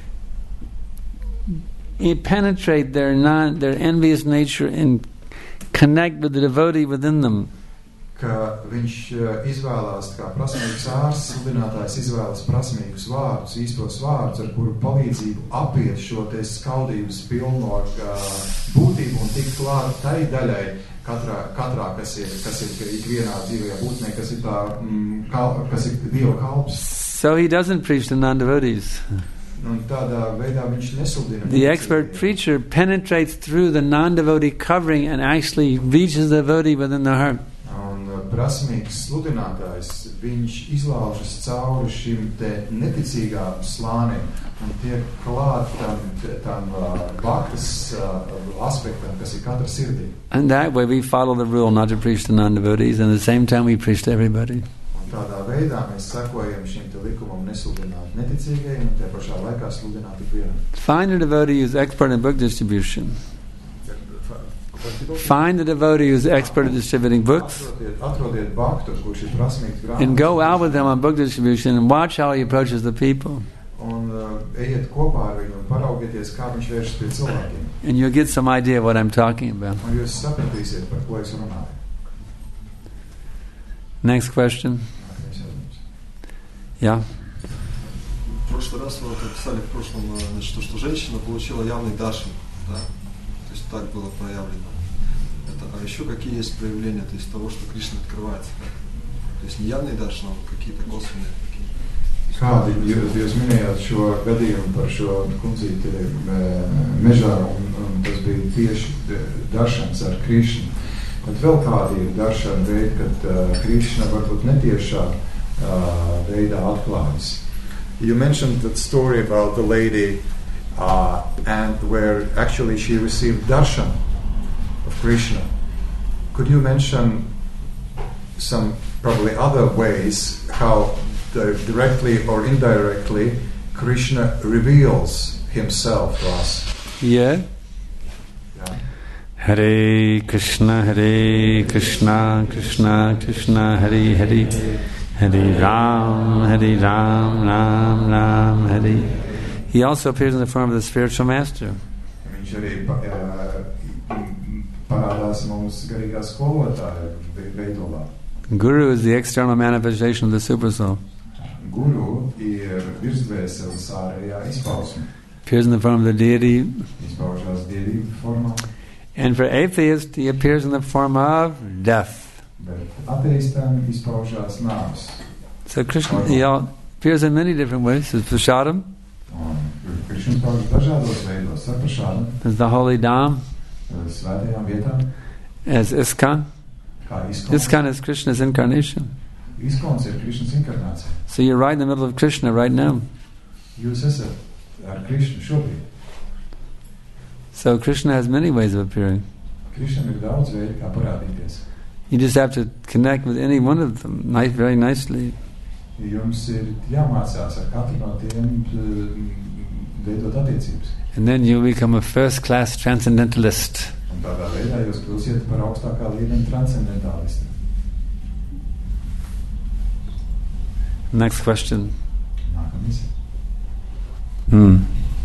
penetrate their non their envious nature and connect with the devotee within them. Ka viņš izvēlās kā prasmīgs ārsts, sludinātājs izvēlas prasmīgus vārdus, īstos vārdus, ar kuru palīdzību apiet šo te skaudības pilno būtību un tikt klāt tai daļai katrā, katrā kas ir, kas ir ikvienā dzīvajā būtnē, kas ir tā, mm, kal, kas ir Dieva kalps. So he doesn't preach to non-devotees. Un tādā veidā viņš nesludina. The expert preacher penetrates through the non-devotee covering and actually reaches the devotee within the heart. Un prasmīgs sludinātājs, viņš izlaužas cauri šim te neticīgām slānim un tiek klāt tam, tam uh, bhaktas uh, aspektam, kas ir katra sirdī. And that way we follow the rule not to preach to non-devotees, and at the same time we preach to everybody. Un tādā veidā mēs sekojam šim te likumam nesludināt neticīgajiem un tie pašā laikā sludināt tik vienam. Find a devotee who's expert in book distribution. Find a devotee who's expert at distributing books, Atrodiet bhaktu, kurš ir prasmīgs grāmatas, and go out with him on book distribution and watch how he approaches the people. Un uh, ejiet kopā ar viņu un paraugieties, kā viņš vēršas pie cilvēkiem. And you'll get some idea of what I'm talking about. Un jūs sapratīsiet, par ko es runāju. Next question. Yeah. В прошлый раз вы вот описали в прошлом, значит, то, что женщина получила явный даршан, да? То есть так было проявлено. Это, а еще какие есть проявления, то есть того, что Кришна открывается? Как? То есть не явный даршан, а какие-то косвенные такие. Kādi jūs, jūs minējāt šo gadījumu par šo kundzīti mežā, un, un tas bija tieši daršans ar Krishnu. Bet vēl kādi ir daršana veidi, kad uh, Krishna varbūt netiešā uh, veidā atklājas. You mentioned that story about the lady uh, and where actually she received darshan of Krishna. Could you mention some probably other ways how the, directly or indirectly Krishna reveals himself to us? Yeah. Yeah. Hare Krishna, Hare Krishna, Krishna Krishna, Hare Hare, Hare Ram, Hare Ram, Ram Ram, Hare. He also appears in the form of the spiritual master. Viņš arī parādās mums garīgā skolotāja veidolā. Guru is the external manifestation of the Supersoul. Guru ir virsdvēseles ārējā izpausme. Appears in the form of the deity. Izpaužās dievību formā. And for atheists, he appears in the form of death. Bet ateistam izpaužās nāves. So Krishna he appears in many different ways. As Prasadam. Krishna izpaužas dažādos veidos. Ar Prasadam. As the holy Dham. Svētajām vietām. As Iskon. Kā Iskon. Iskon is Krishna's incarnation. Iskons ir Krishnas inkarnācija. So you're right in the middle of Krishna right now. Jūs esat ar Krishnu šobrīd. So Krishna has many ways of appearing. Krishnam ir daudz veidu, kā parādīties. You just have to connect with any one of them nice, very nicely. Jums ir jāmācās ar katru no tiem veidot attiecības. And then you become a first-class transcendentalist. Un tādā veidā jūs kļūsiet par augstākā līmeņa transcendentālisti. Next question. Nākamais. Hmm.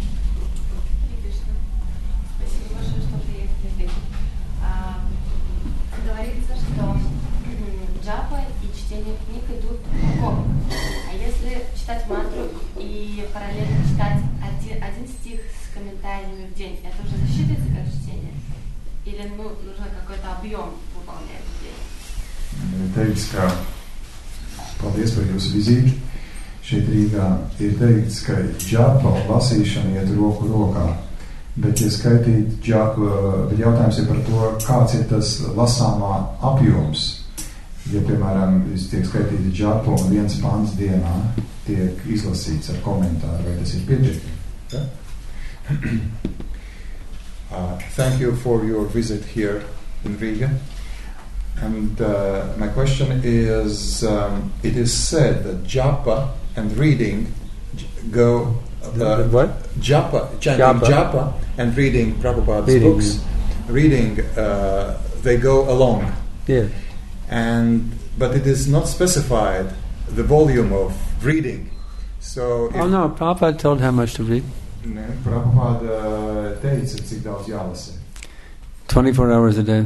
Джапа и чтение книг идут знакомы. А если читать мантру и параллельно читать один, один стих с комментариями в день, это уже засчитывается как чтение? Или ну, нужно какой-то объем выполнять в день? Teiks, ka paldies par jūsu vizīti. Šeit Rīgā ir teikts, ka džapa un lasīšana iet roku rokā. Bet, ja skaitīt džapu, bet jautājums ir par to, kāds ir tas lasāmā apjoms. Ja, piemēram, tiek skaitīti džapu un viens pants dienā tiek izlasīts ar komentāru, vai tas ir pietiekami? Yeah? uh, thank you for your visit here in Riga. And uh, my question is, um, it is said that japa and reading go... Uh, what? Japa, chanting japa. japa and reading Prabhupada's reading, books, yeah. reading, uh, they go along. Yeah. And but it is not specified the volume of reading. So oh no, Prabhupada told how much to read. Ne, Prabhupada teica, cik daudz jālasa. twenty-four hours a day.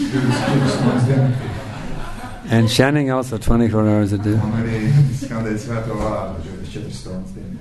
And chanting also twenty-four hours a day. Un arī skandēt svēto vārdu twenty-four stundas dienā.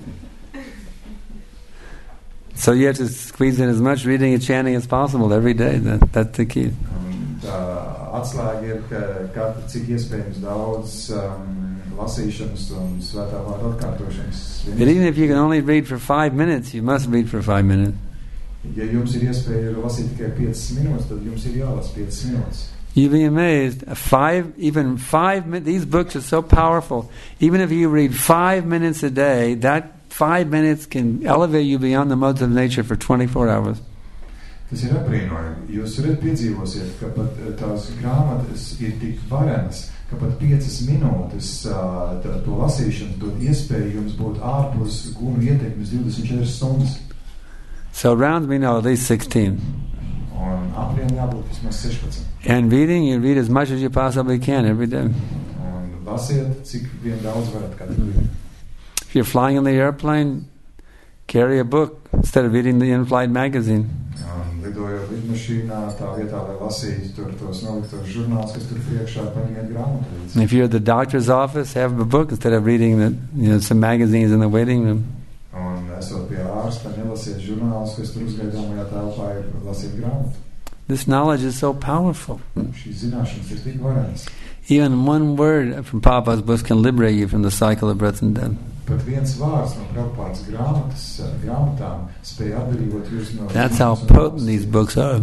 So you have to squeeze in as much reading and chanting as possible every day. That, that's the key. Un tā atslēga ir, ka katru cik iespējams daudz um, lasīšanas un svētā vārda atkārtošanas. But even if you can only read for five minutes, you must read for five minutes. Ja jums ir iespēja lasīt tikai piecas minūtes, tad jums ir jālasa piecas minūtes. You'll be amazed. Five, even five minutes. These books are so powerful. Even if you read five minutes a day, that five minutes can elevate you beyond the modes of nature for twenty-four hours. Tas ir apbrīnojami. Jūs varat piedzīvosiet, ka pat tās grāmatas ir tik varenas, ka pat piecas minūtes tā, to lasīšanu dod iespēju jums būt ārpus gunu ietekmes divdesmit četras stundas. So rounds we know at least sixteen. Un apriem jābūt vismaz sešpadsmit. And reading, you read as much as you possibly can every day. Un lasiet, cik vien daudz varat katru dienu. If you're flying in the airplane, carry a book instead of reading the in-flight magazine. Un lidojot lidmašīnā, tā vietā, lai lasītu tur tos noliktos žurnālus, kas tur priekšā, paņemiet grāmatu līdzi. If you're at the doctor's office, have a book instead of reading the, you know, some magazines in the waiting room. Un esot pie ārsta, nelasiet žurnālus, kas tur uzgaidāmajā telpā ir, lasiet grāmatu. This knowledge is so powerful. Šīs zināšanas ir tik varenas. Even one word from Prabhupada's books can liberate you from the cycle of birth and death. Pat viens vārds no Prabhupādas grāmatas, grāmatām spēja atbrīvot jūs no... That's how potent these books are.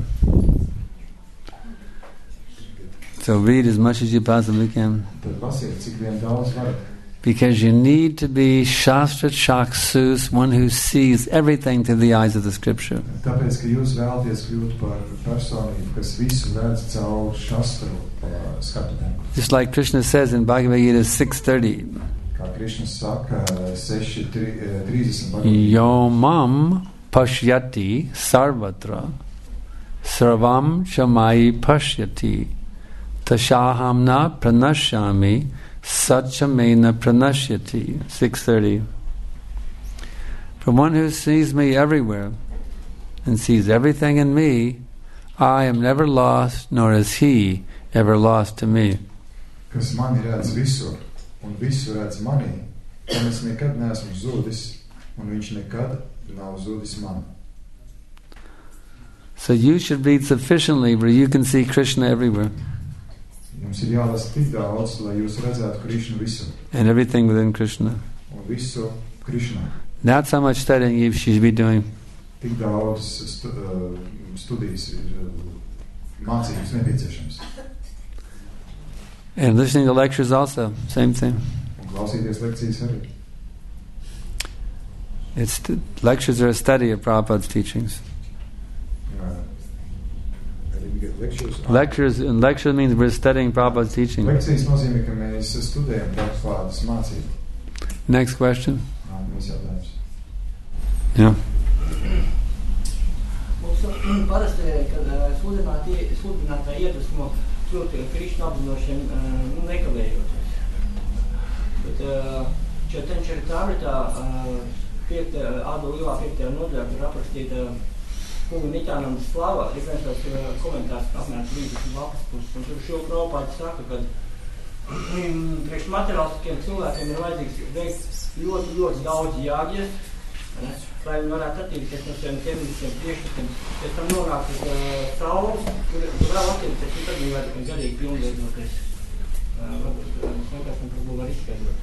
So read as much as you possibly can. Tad lasiet, cik vien daudz varat. Because you need to be Shastra Chaksus, one who sees everything through the eyes of the scripture. Tāpēc, ka jūs vēlaties kļūt par personību, kas visu redz caur šastru skatu. Just like Krishna says in Bhagavad Gita six thirty. Kā Krishna saka, seši trīsdesmit Bhagavad Gita. Yomam pashyati sarvatra sarvam chamai pashyati tashahamna pranashyami Satchamena pranashyati. six thirty. For one who sees me everywhere and sees everything in me, I am never lost, nor is he ever lost to me. Kas mani redz visur, un visu redz manī, un es nekad neesmu zudis, un viņš nekad nav zudis man. So you should read sufficiently where you can see Krishna everywhere. Jums ir jālasa tik daudz, lai jūs redzētu Krishnu visur. And everything within Krishna. Un visu Krishna. That's how much studying you should be doing. Tik daudz stu, uh, studijas ir uh, mācības nepieciešams. And listening to lectures also, same thing. Un klausīties lekcijas arī. It's t- lectures are a study of Prabhupada's teachings. Uh, Lectures, lectures and lecture means we're studying Prabhupada's teaching. Lekcijas nozīmē, ka mēs studējam Prabhupādas mācību. Next question. Mēs jautājums. Jā. Mums parasti, kad sludinātā iedvesmo kļūt Krišnu apzinošiem, nu, nekavējoties. Bet četrdesmit četri piektajā, Ādu Līvā piektajā nodaļā, kur aprakstīta Kunga Nitānanda slava, ir viens tāds komentārs, apmēram trīsdesmit lapas puses, un tur šo Prabhupāda saka, ka priekš materiālistiskiem cilvēkiem ir vajadzīgs veikt ļoti, ļoti daudz jāģies, lai viņi varētu attīrīties no saviem ķermeniskiem priekšstatiem, pēc tam nonākt uz uh, saules, kur, kur vēl attīrīties, un tad viņi var garīgi pilnveidoties. Uh, varbūt, uh, es vienkārši varbūt var izskaidrot.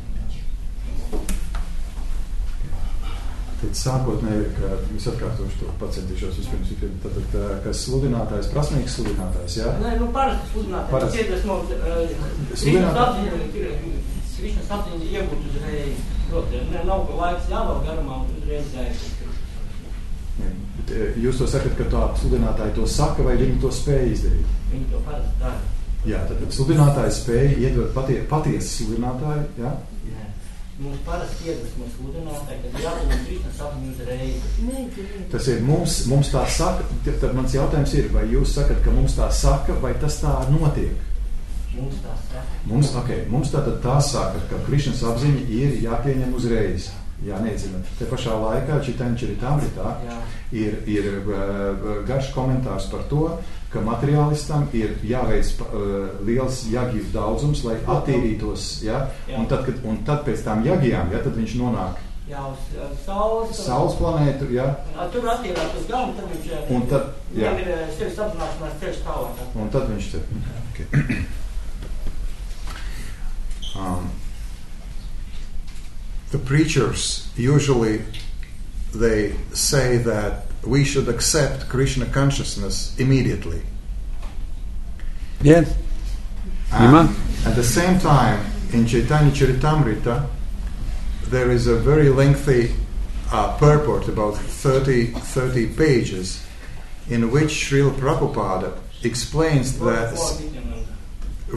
Tad sākotnēji, ka es atkārtošu to, pacentīšos vispirms, tad, tad, kas sludinātājs, prasmīgs sludinātājs, jā? Nē, nu parasti sludinātājs, iedvesmo, Krišnas apziņa, Krišnas apziņa iegūt uzreiz, proti, ne, nav laiks jāvēl garumā un uzreiz jāiet. Jūs to sakat, ka tā sludinātāji to saka, vai viņi to spēja izdarīt? Viņi to parasti dara. Jā, tad sludinātāji spēja iedot patie, patiesi sludinātāji, jā? Jā. Mums parasti iedvesmo sludinātāji, kad jābūt Krišnas apziņa uzreiz. Tas ir mums, mums tā saka, tad mans jautājums ir, vai jūs sakat, ka mums tā saka, vai tas tā notiek? Mums tā saka. Mums, okay, mums tātad tā saka, ka Krišnas apziņa ir jāpieņem uzreiz. Jā, nezinu. Te pašā laikā Čitaņķeritamritā ir, ir uh, garš komentārs par to, ka materiālistam ir jāveic uh, liels jagiju daudzums, lai attīrītos, ja? Jā. Un, tad, kad, un tad pēc tām jagijām, ja, tad viņš nonāk Jā, uz uh, saules. Saules planētu, ja? Tur attīrās uz galvu, tad viņš un tad, jā. ir sevis apzināšanās ceļš tālāk. Un tad viņš te... Okay. Um, the preachers usually they say that we should accept Krishna consciousness immediately. Yes. And at the same time, in Chaitanya Charitamrita, there is a very lengthy uh, purport, about thirty, thirty pages, in which Srila Prabhupada explains that uh,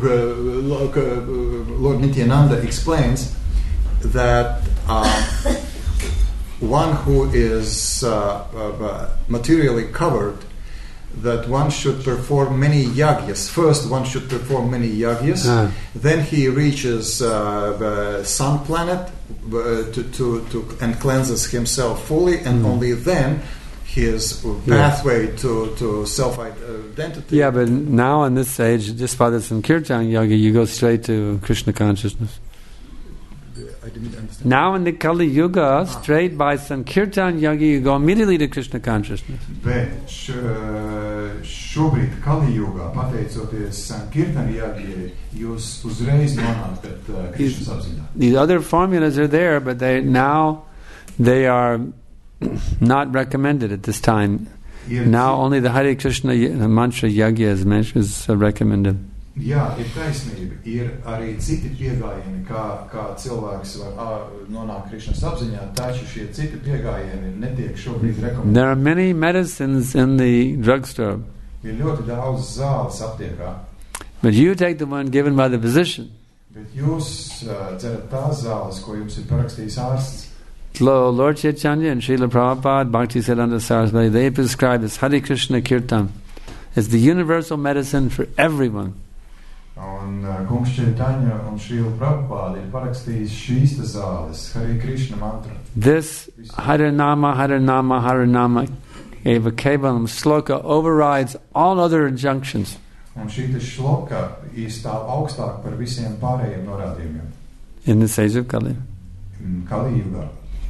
Lord Nityananda explains that uh, one who is uh, uh, materially covered, that one should perform many yagyas. First, one should perform many yagyas. Ah. Then he reaches uh, the sun planet uh, to, to, to and cleanses himself fully, and Mm. only then his pathway to, to self-identity. Yeah, but now in this age, just by the Sankirtan Yoga, you go straight to Krishna consciousness. I didn't understand. Now in the Kali Yuga, straight by Sankirtan Yoga, you go immediately to Krishna consciousness. Bet š, šobrīd Kali Jūgā, pateicoties Sankirtan Yagijai, jūs uzreiz nonākat uh, Krishnas apziņā. These other formulas are there, but they now they are not recommended at this time. Ir, Now only the Hare Krishna y- mantra yagya is, mentioned, is uh, recommended. Jā, ir taisnība. Ir arī citi piegājieni, kā, kā cilvēks var ā, nonākt Krishnas apziņā, taču šie citi piegājieni netiek šobrīd rekomendēti. There are many medicines in the drugstore, Ir ļoti daudz zāles aptiekā, but you take the one given by the physician. bet jūs uh, dzerat tās zāles, ko jums ir parakstījis ārsts. Lo- Lord Chaitanya and Srila Prabhupada, Bhaktisiddhanta Saraswati, they prescribe this Hare Krishna Kirtan. It's the universal medicine for everyone. Un uh, Kungs Chaitanya un Srila Prabhupada ir parakstījis šīs te zāles, Hare Krishna mantra. This Hare Nama, Hare Nama, Hare Nama, Eva Kevalam sloka overrides all other injunctions. Un šī te šloka īstāv augstāk par visiem pārējiem norādījumiem. In this age of Kali. Mm, Kali Jūgā.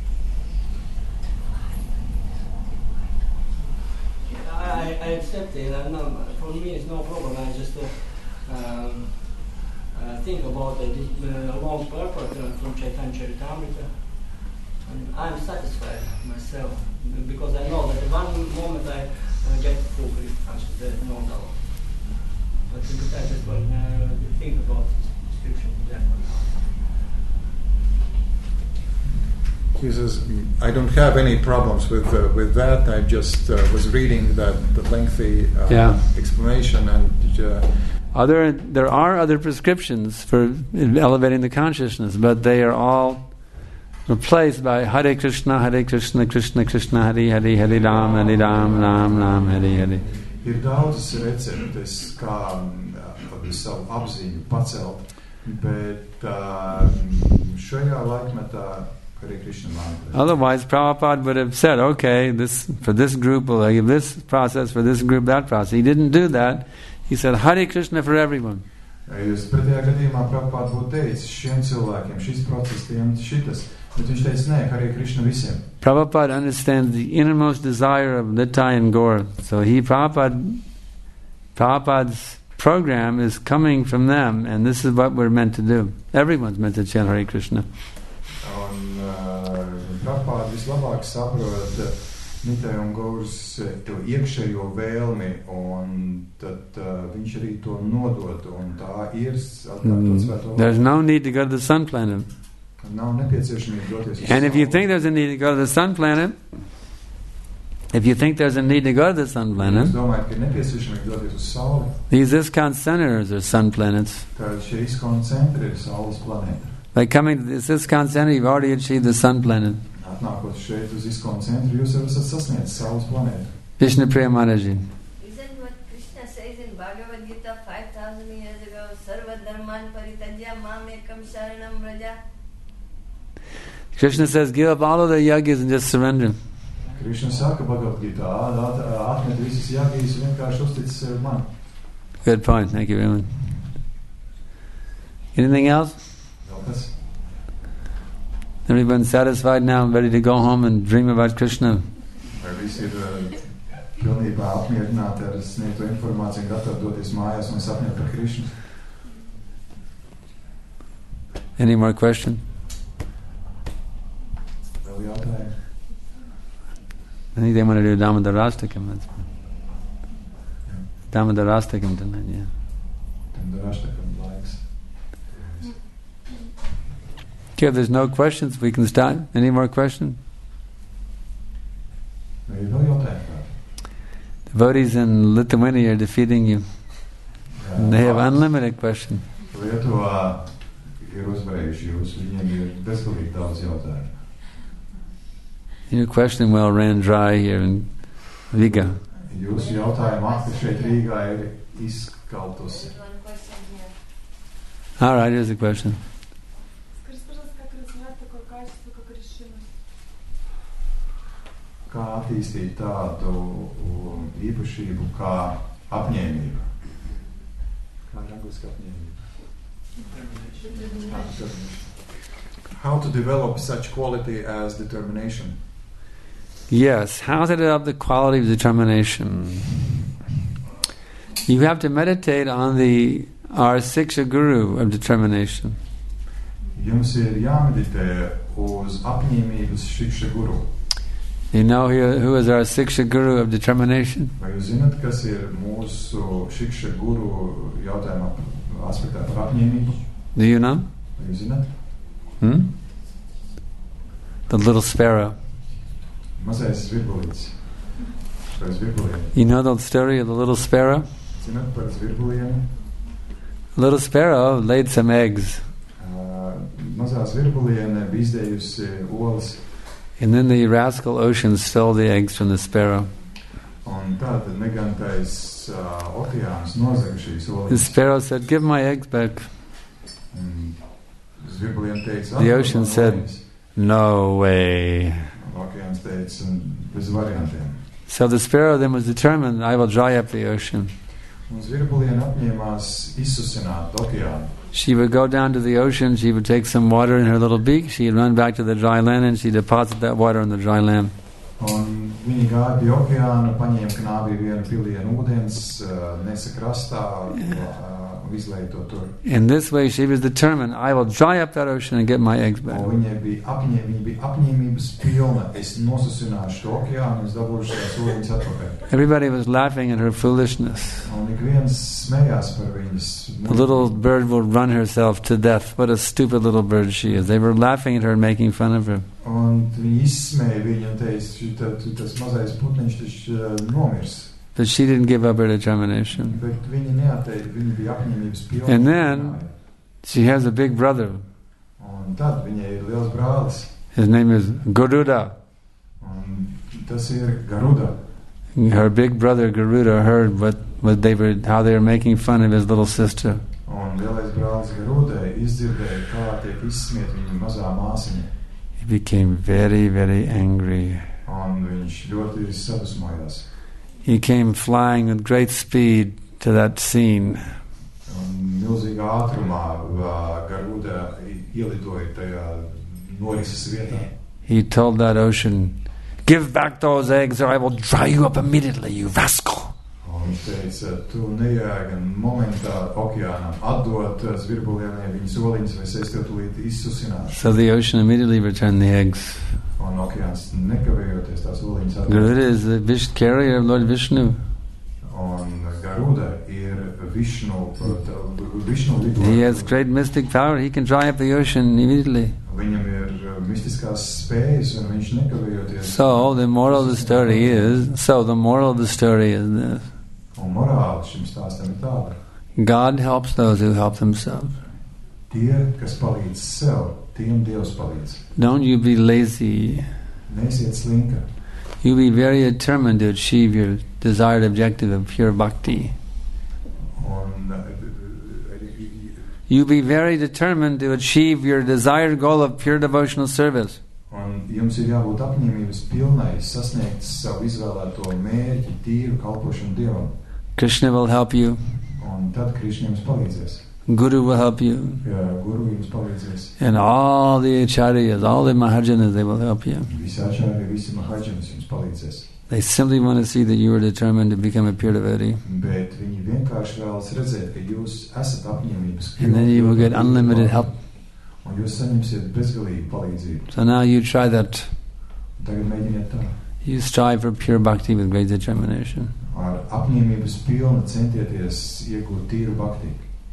I, I accept it. Uh, no, for me, it's no problem. I just uh, um, uh, think about the uh, long purport uh, from Chaitanya Charitamrita, and I'm satisfied myself because I know that one moment I uh, get full Krishna consciousness, there's no doubt. But I just want to uh, think about this description. That one. He says, I don't have any problems with uh, with that. I just uh, was reading that the lengthy uh, Yeah. explanation, and uh, Other, there are other prescriptions for elevating the consciousness, but they are all replaced by Hare Krishna, Hare Krishna, Krishna Krishna, Hare Hare, Hare Ram, Hare Ram, Ram Ram, Hare Hare. ir daudzas receptes, kā uh, savu apziņu pacelt, bet uh, šajā laikmetā Hare Krishna mantra. Otherwise, Prabhupada would have said, okay, this for this group, we'll give this process, for this group, that process. He didn't do that. He said, Hare Krishna for everyone. Jūs pretējā gadījumā Prabhupada būtu teicis šiem cilvēkiem, šis process, tiem šitas, bet viņš teica, nē, Hare Krishna visiem. Prabhupada understands the innermost desire of Nitai and Gaur. So he, Prabhupada, Prabhupada's program is coming from them, and this is what we're meant to do. Everyone's meant to chant Hare Krishna. Un uh, Prabhupada vislabāk saprot uh, Nitai un Gauras uh, to iekšējo vēlmi, un tad uh, viņš arī to nodod, un tā ir atkārtot svēto Mm. There's no need to go to the sun planet. Nav nepieciešamība doties uz And if you Sauli. think there's a need to go to the sun planet, if you think there's a need to go to the sun Jūs planet, domājat, ka ir nepieciešamība doties uz Sauli, these ISKCON centers are sun planets. tad šie izkona centri ir Saules planēta. By coming to this ISKCON center, you've already achieved the sun planet. Atnākot šeit uz izkona centru, jūs jau esat sasniedzis Saules planētu. Vishnu Priya Mataji. Isn't what Krishna says in Bhagavad Gita five thousand years ago, Sarva Dharman Paritajya Mam Ekam Sharanam Vraja? Krishna says, give up all of the yagyas and just surrender. Krišna saka Bhagavad Gita, atmet visas jāgijas vienkārši uztic sev man. Good point. Thank you very much. Anything else? Vēl kas? Everyone's satisfied now, ready to go home and dream about Krishna. Vai visi ir uh, pilnībā apmierināti ar sniegto informāciju, gatavi doties mājās un sapņot par Krišnu? Any more questions? Vēl jautājumi? I think they want to do Damodarastakam. That's Damodarastakam tonight, yeah. Damodarastakam likes. Okay, if there's no questions, we can start. Any more questions? Vai ir vēl jautājumi? Devotees in Lithuania are defeating you. Jā, They have unlimited questions. Lietuvā ir uzvarējuši jūs, viņiem ir bezgalīgi daudz jautājumu. Your question well ran dry here in Riga. Jūsu jautājuma akti šeit Rīgā ir izkaltusi. All right, here's a question. Kā attīstīt tādu um, īpašību kā apņēmība? Kā ir angliski apņēmība? How to develop such quality as determination? Yes, how to develop the quality of determination. You have to meditate on the our Siksha Guru of determination. Jums ir jāmeditē uz apņēmības Siksha Guru. You know who, who is our Siksha Guru of determination? Vai jūs zināt, kas ir mūsu Siksha Guru jautājumā aspektā par apņēmību? Do you know? Vai jūs zināt? Hmm? The little sparrow. Mazais zvirbulīts. Par zvirbulienu. You know the story of the little sparrow? Zināt par zvirbulienu? Little sparrow laid some eggs. Uh, mazā zvirbuliene bija izdējusi olas. And then the rascal ocean stole the eggs from the sparrow. Un tātad negantais uh, okeāns nozaga šīs olas. The sparrow said, "Give my eggs back." Un zvirbuliene teica, The ocean said, "No way." Okeāns teica, bez variantiem. So the sparrow then was determined, "I will dry up the ocean." Un zvirbuliene apņēmās izsusināt okeānu. She would go down to the ocean, she would take some water in her little beak, she'd run back to the dry land and she'd deposit that water on the dry land. Un viņi gāja pie okeāna, paņēma knābī vienu pilienu ūdens, uh, nesa krastā, uh, izlēja to tur. In this way she was determined, I will dry up that ocean and get my eggs back. Un viņai bija, apņē, viņa bija apņēmības pilna, es nosusināšu to okeānu, es dabūšu tās ūdeņas atpakaļ. Everybody was laughing at her foolishness. Un ik viens smējās par viņas. The little bird will run herself to death. What a stupid little bird she is. They were laughing at her and making fun of her. Un viņi izsmēja viņu un teica, tas mazais putniņš taču uh, nomirs. But she didn't give up her determination. Bet viņi neateica, viņi bija apņēmības pilna. And then she has a big brother. Un tad viņai ir liels brālis. His name is Garuda. Un tas ir Garuda. Her big brother Garuda heard what, what they were, how they were making fun of his little sister. Un lielais brālis Garudai izdzirdēja, kā tiek izsmiet viņa mazā māsiņa. He became very, very angry. Un viņš ļoti sadusmojās. He came flying with great speed to that scene. Un milzīgā ātrumā uh, Garuda ielidoja tajā norises vietā. He told that ocean, "Give back those eggs or I will dry you up immediately, you rascal." Un viņš teica, tu nejēgi momentā okeānam atdot zvirbulienai viņas oliņas, vai es tev tūlīt izsusināšu. So the ocean immediately returned the eggs. Un okeāns nekavējoties tās oliņas atdot. Garuda is the Vish- carrier of Lord Vishnu. Un Garuda ir Vishnu, Vishnu lidojums. He has great mystic power. He can dry up the ocean immediately. Viņam ir mistiskās spējas, un viņš nekavējoties. So the moral of the story is, so the moral of the story is this. Un morāli šim stāstam ir tāda. God helps those who help themselves. Tie, kas palīdz sev, tiem Dievs palīdz. Don't you be lazy. Neesiet slinka. You be very determined to achieve your desired objective of pure bhakti. Un, You be very determined to achieve your desired goal of pure devotional service. un jums ir jābūt apņēmības pilnai sasniegt savu izvēlēto mērķi, tīru kalpošanu Dievam. Krishna will help you. Un tad Krišna jums palīdzēs. Guru will help you. Jā, Guru jums palīdzēs. And all the acharyas, all the mahajanas, they will help you. Visi ačāri, visi mahāģinas jums palīdzēs. They simply want to see that you are determined to become a pure devotee. Bet viņi vienkārši vēlas redzēt, ka jūs esat apņēmības And then you will get unlimited help. Un jūs saņemsiet bezgalīgu palīdzību. So now you try that. Tagad mēģiniet tā. You strive for pure bhakti with great determination. Ar apņēmības pilnu centieties iegūt tīru bhakti.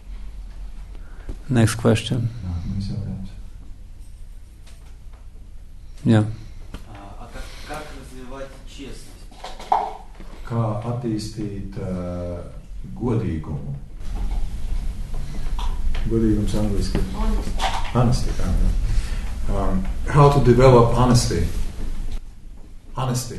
Next question. Nākamais jautājums. Yeah. А как, как развивать честность? Kā attīstīt uh, godīgumu? Godīgums angliski. Honesty. Um, how to develop honesty? Honesty.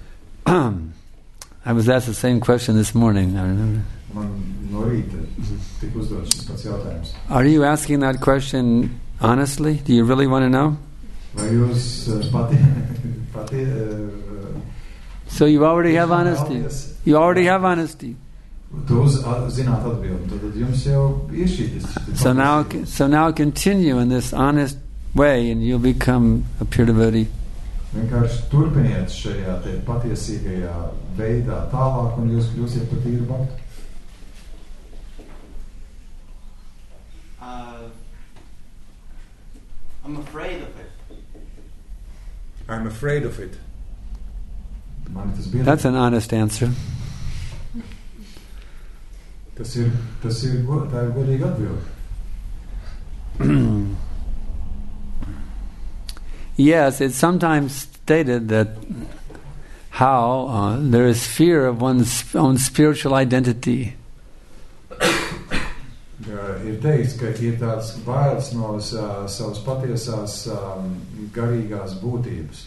I was asked the same question this morning, I remember. Man no rīta tika uzdots šis pats jautājums. Are you asking that question honestly? Do you really want to know? Vai jūs uh, pati, pati uh, So you already have honesty. You already have honesty. Tu uz, zināt atbildi, tad jums jau ir šī. So now, so now continue in this honest way and you'll become a pure devotee. Vienkārši turpiniet šajā te patiesīgajā veidā tālāk un jūs kļūsiet par tīru bhaktu. Uh, I'm afraid of it. I'm afraid of it. Man tas biedē. That's an honest answer. Tas ir, tas ir, tā ir godīga atbilde. Yes, it's sometimes stated that how uh, there is fear of one's own spiritual identity. Ir teikts, ka ir tāds bailes no uh, savas patiesās um, garīgās būtības.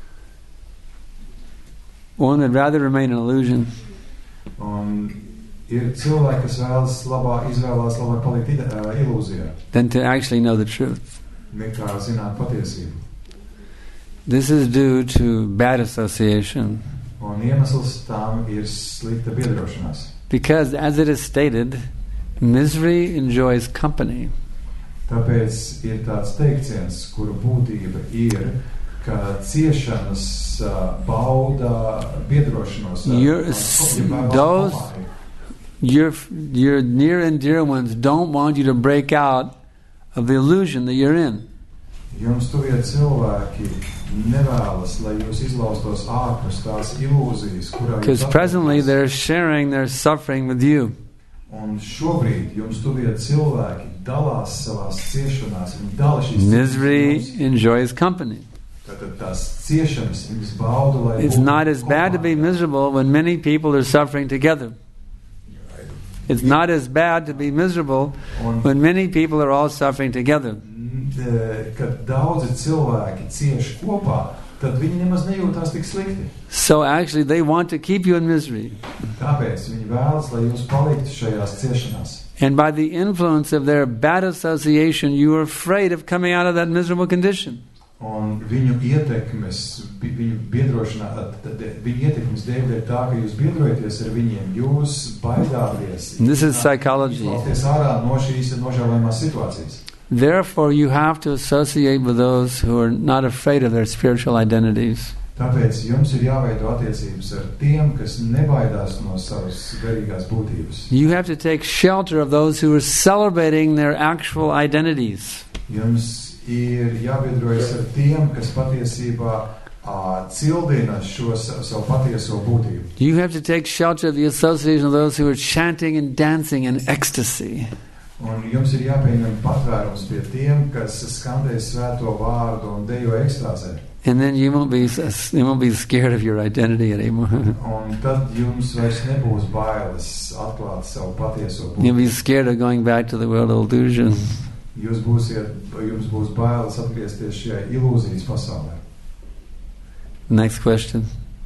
One would rather remain an illusion. Un ir cilvēki, kas vēlas labā, izvēlās labāk palikt ide, uh, ilūzijā. Than to actually know the truth. Nekā zināt patiesību. This is due to bad association. Un iemesls tam ir slikta biedrošanās. Because as it is stated, misery enjoys company. Tāpēc ir tāds teiciens, kuru būtība ir, ka ciešanas uh, bauda biedrošanos. Your, those, your, your near and dear ones don't want you to break out of the illusion that you're in. Jums tuvie cilvēki nevēlas, lai jūs izlaustos ārpus tās ilūzijas, kurā jūs Because presently they're sharing their suffering with you. Un šobrīd jums tuvie cilvēki dalās savās ciešanās, viņi dala šīs Misery ciešanas. enjoys company. Tātad tās ciešanas viņas bauda, lai It's not as bad to be miserable when many people are suffering together. It's not as bad to be miserable when many people are all suffering together. Kad daudzi cilvēki cieši kopā, tad viņi nemaz nejūtās tik slikti. So actually they want to keep you in misery. Tāpēc viņi vēlas, lai jūs paliktu šajās ciešanās. And by the influence of their bad association, you are afraid of coming out of that miserable condition. Un viņu ietekmes, viņu biedrošanā, viņu ietekmes dēļ ir tā, ka jūs biedrojaties ar viņiem, jūs baidāties. This is psychology. Izlausties ārā no šīs nožēlojamās situācijas. Therefore, you have to associate with those who are not afraid of their spiritual identities. Tāpēc jums ir jāveido attiecības ar tiem, kas nebaidās no savas garīgās būtības. You have to take shelter of those who are celebrating their actual identities. Jums ir jābiedrojas ar tiem, kas patiesībā uh, cildina šo savu patieso būtību. You have to take shelter of the association of those who are chanting and dancing in ecstasy. Un jums ir jāpieņem patvērums pie tiem, kas skandē svēto vārdu un dejo ekstāzē. And then you won't be you won't be scared of your identity anymore. Un tad jums vairs nebūs bailes atklāt savu patieso būtību. You'll be scared of going back to the world of illusion. Jūs būsiet, jums būs bailes atgriezties šajā ilūzijas pasaulē. Next question.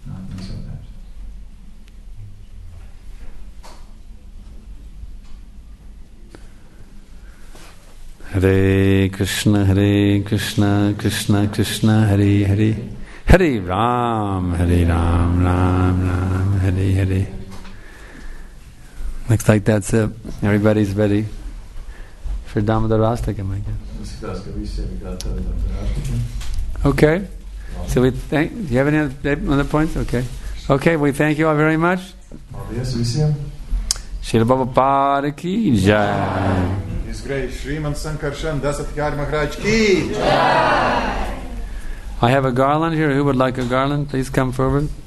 Hare Krishna, Hare Krishna, Krishna Krishna, Hare Hare, Hare Ram, Hare Ram, Ram Ram, Hare Hare. Looks like that's it. Everybody's ready for Damodar Astakam, I guess. Okay. So we thank. Do you have any other, other points? Okay. Okay. We thank you all very much. Srila Prabhupada ki jai. His Grace Sriman Sankar Dasat Maharaj ki. I have a garland here. Who would like a garland? Please come forward.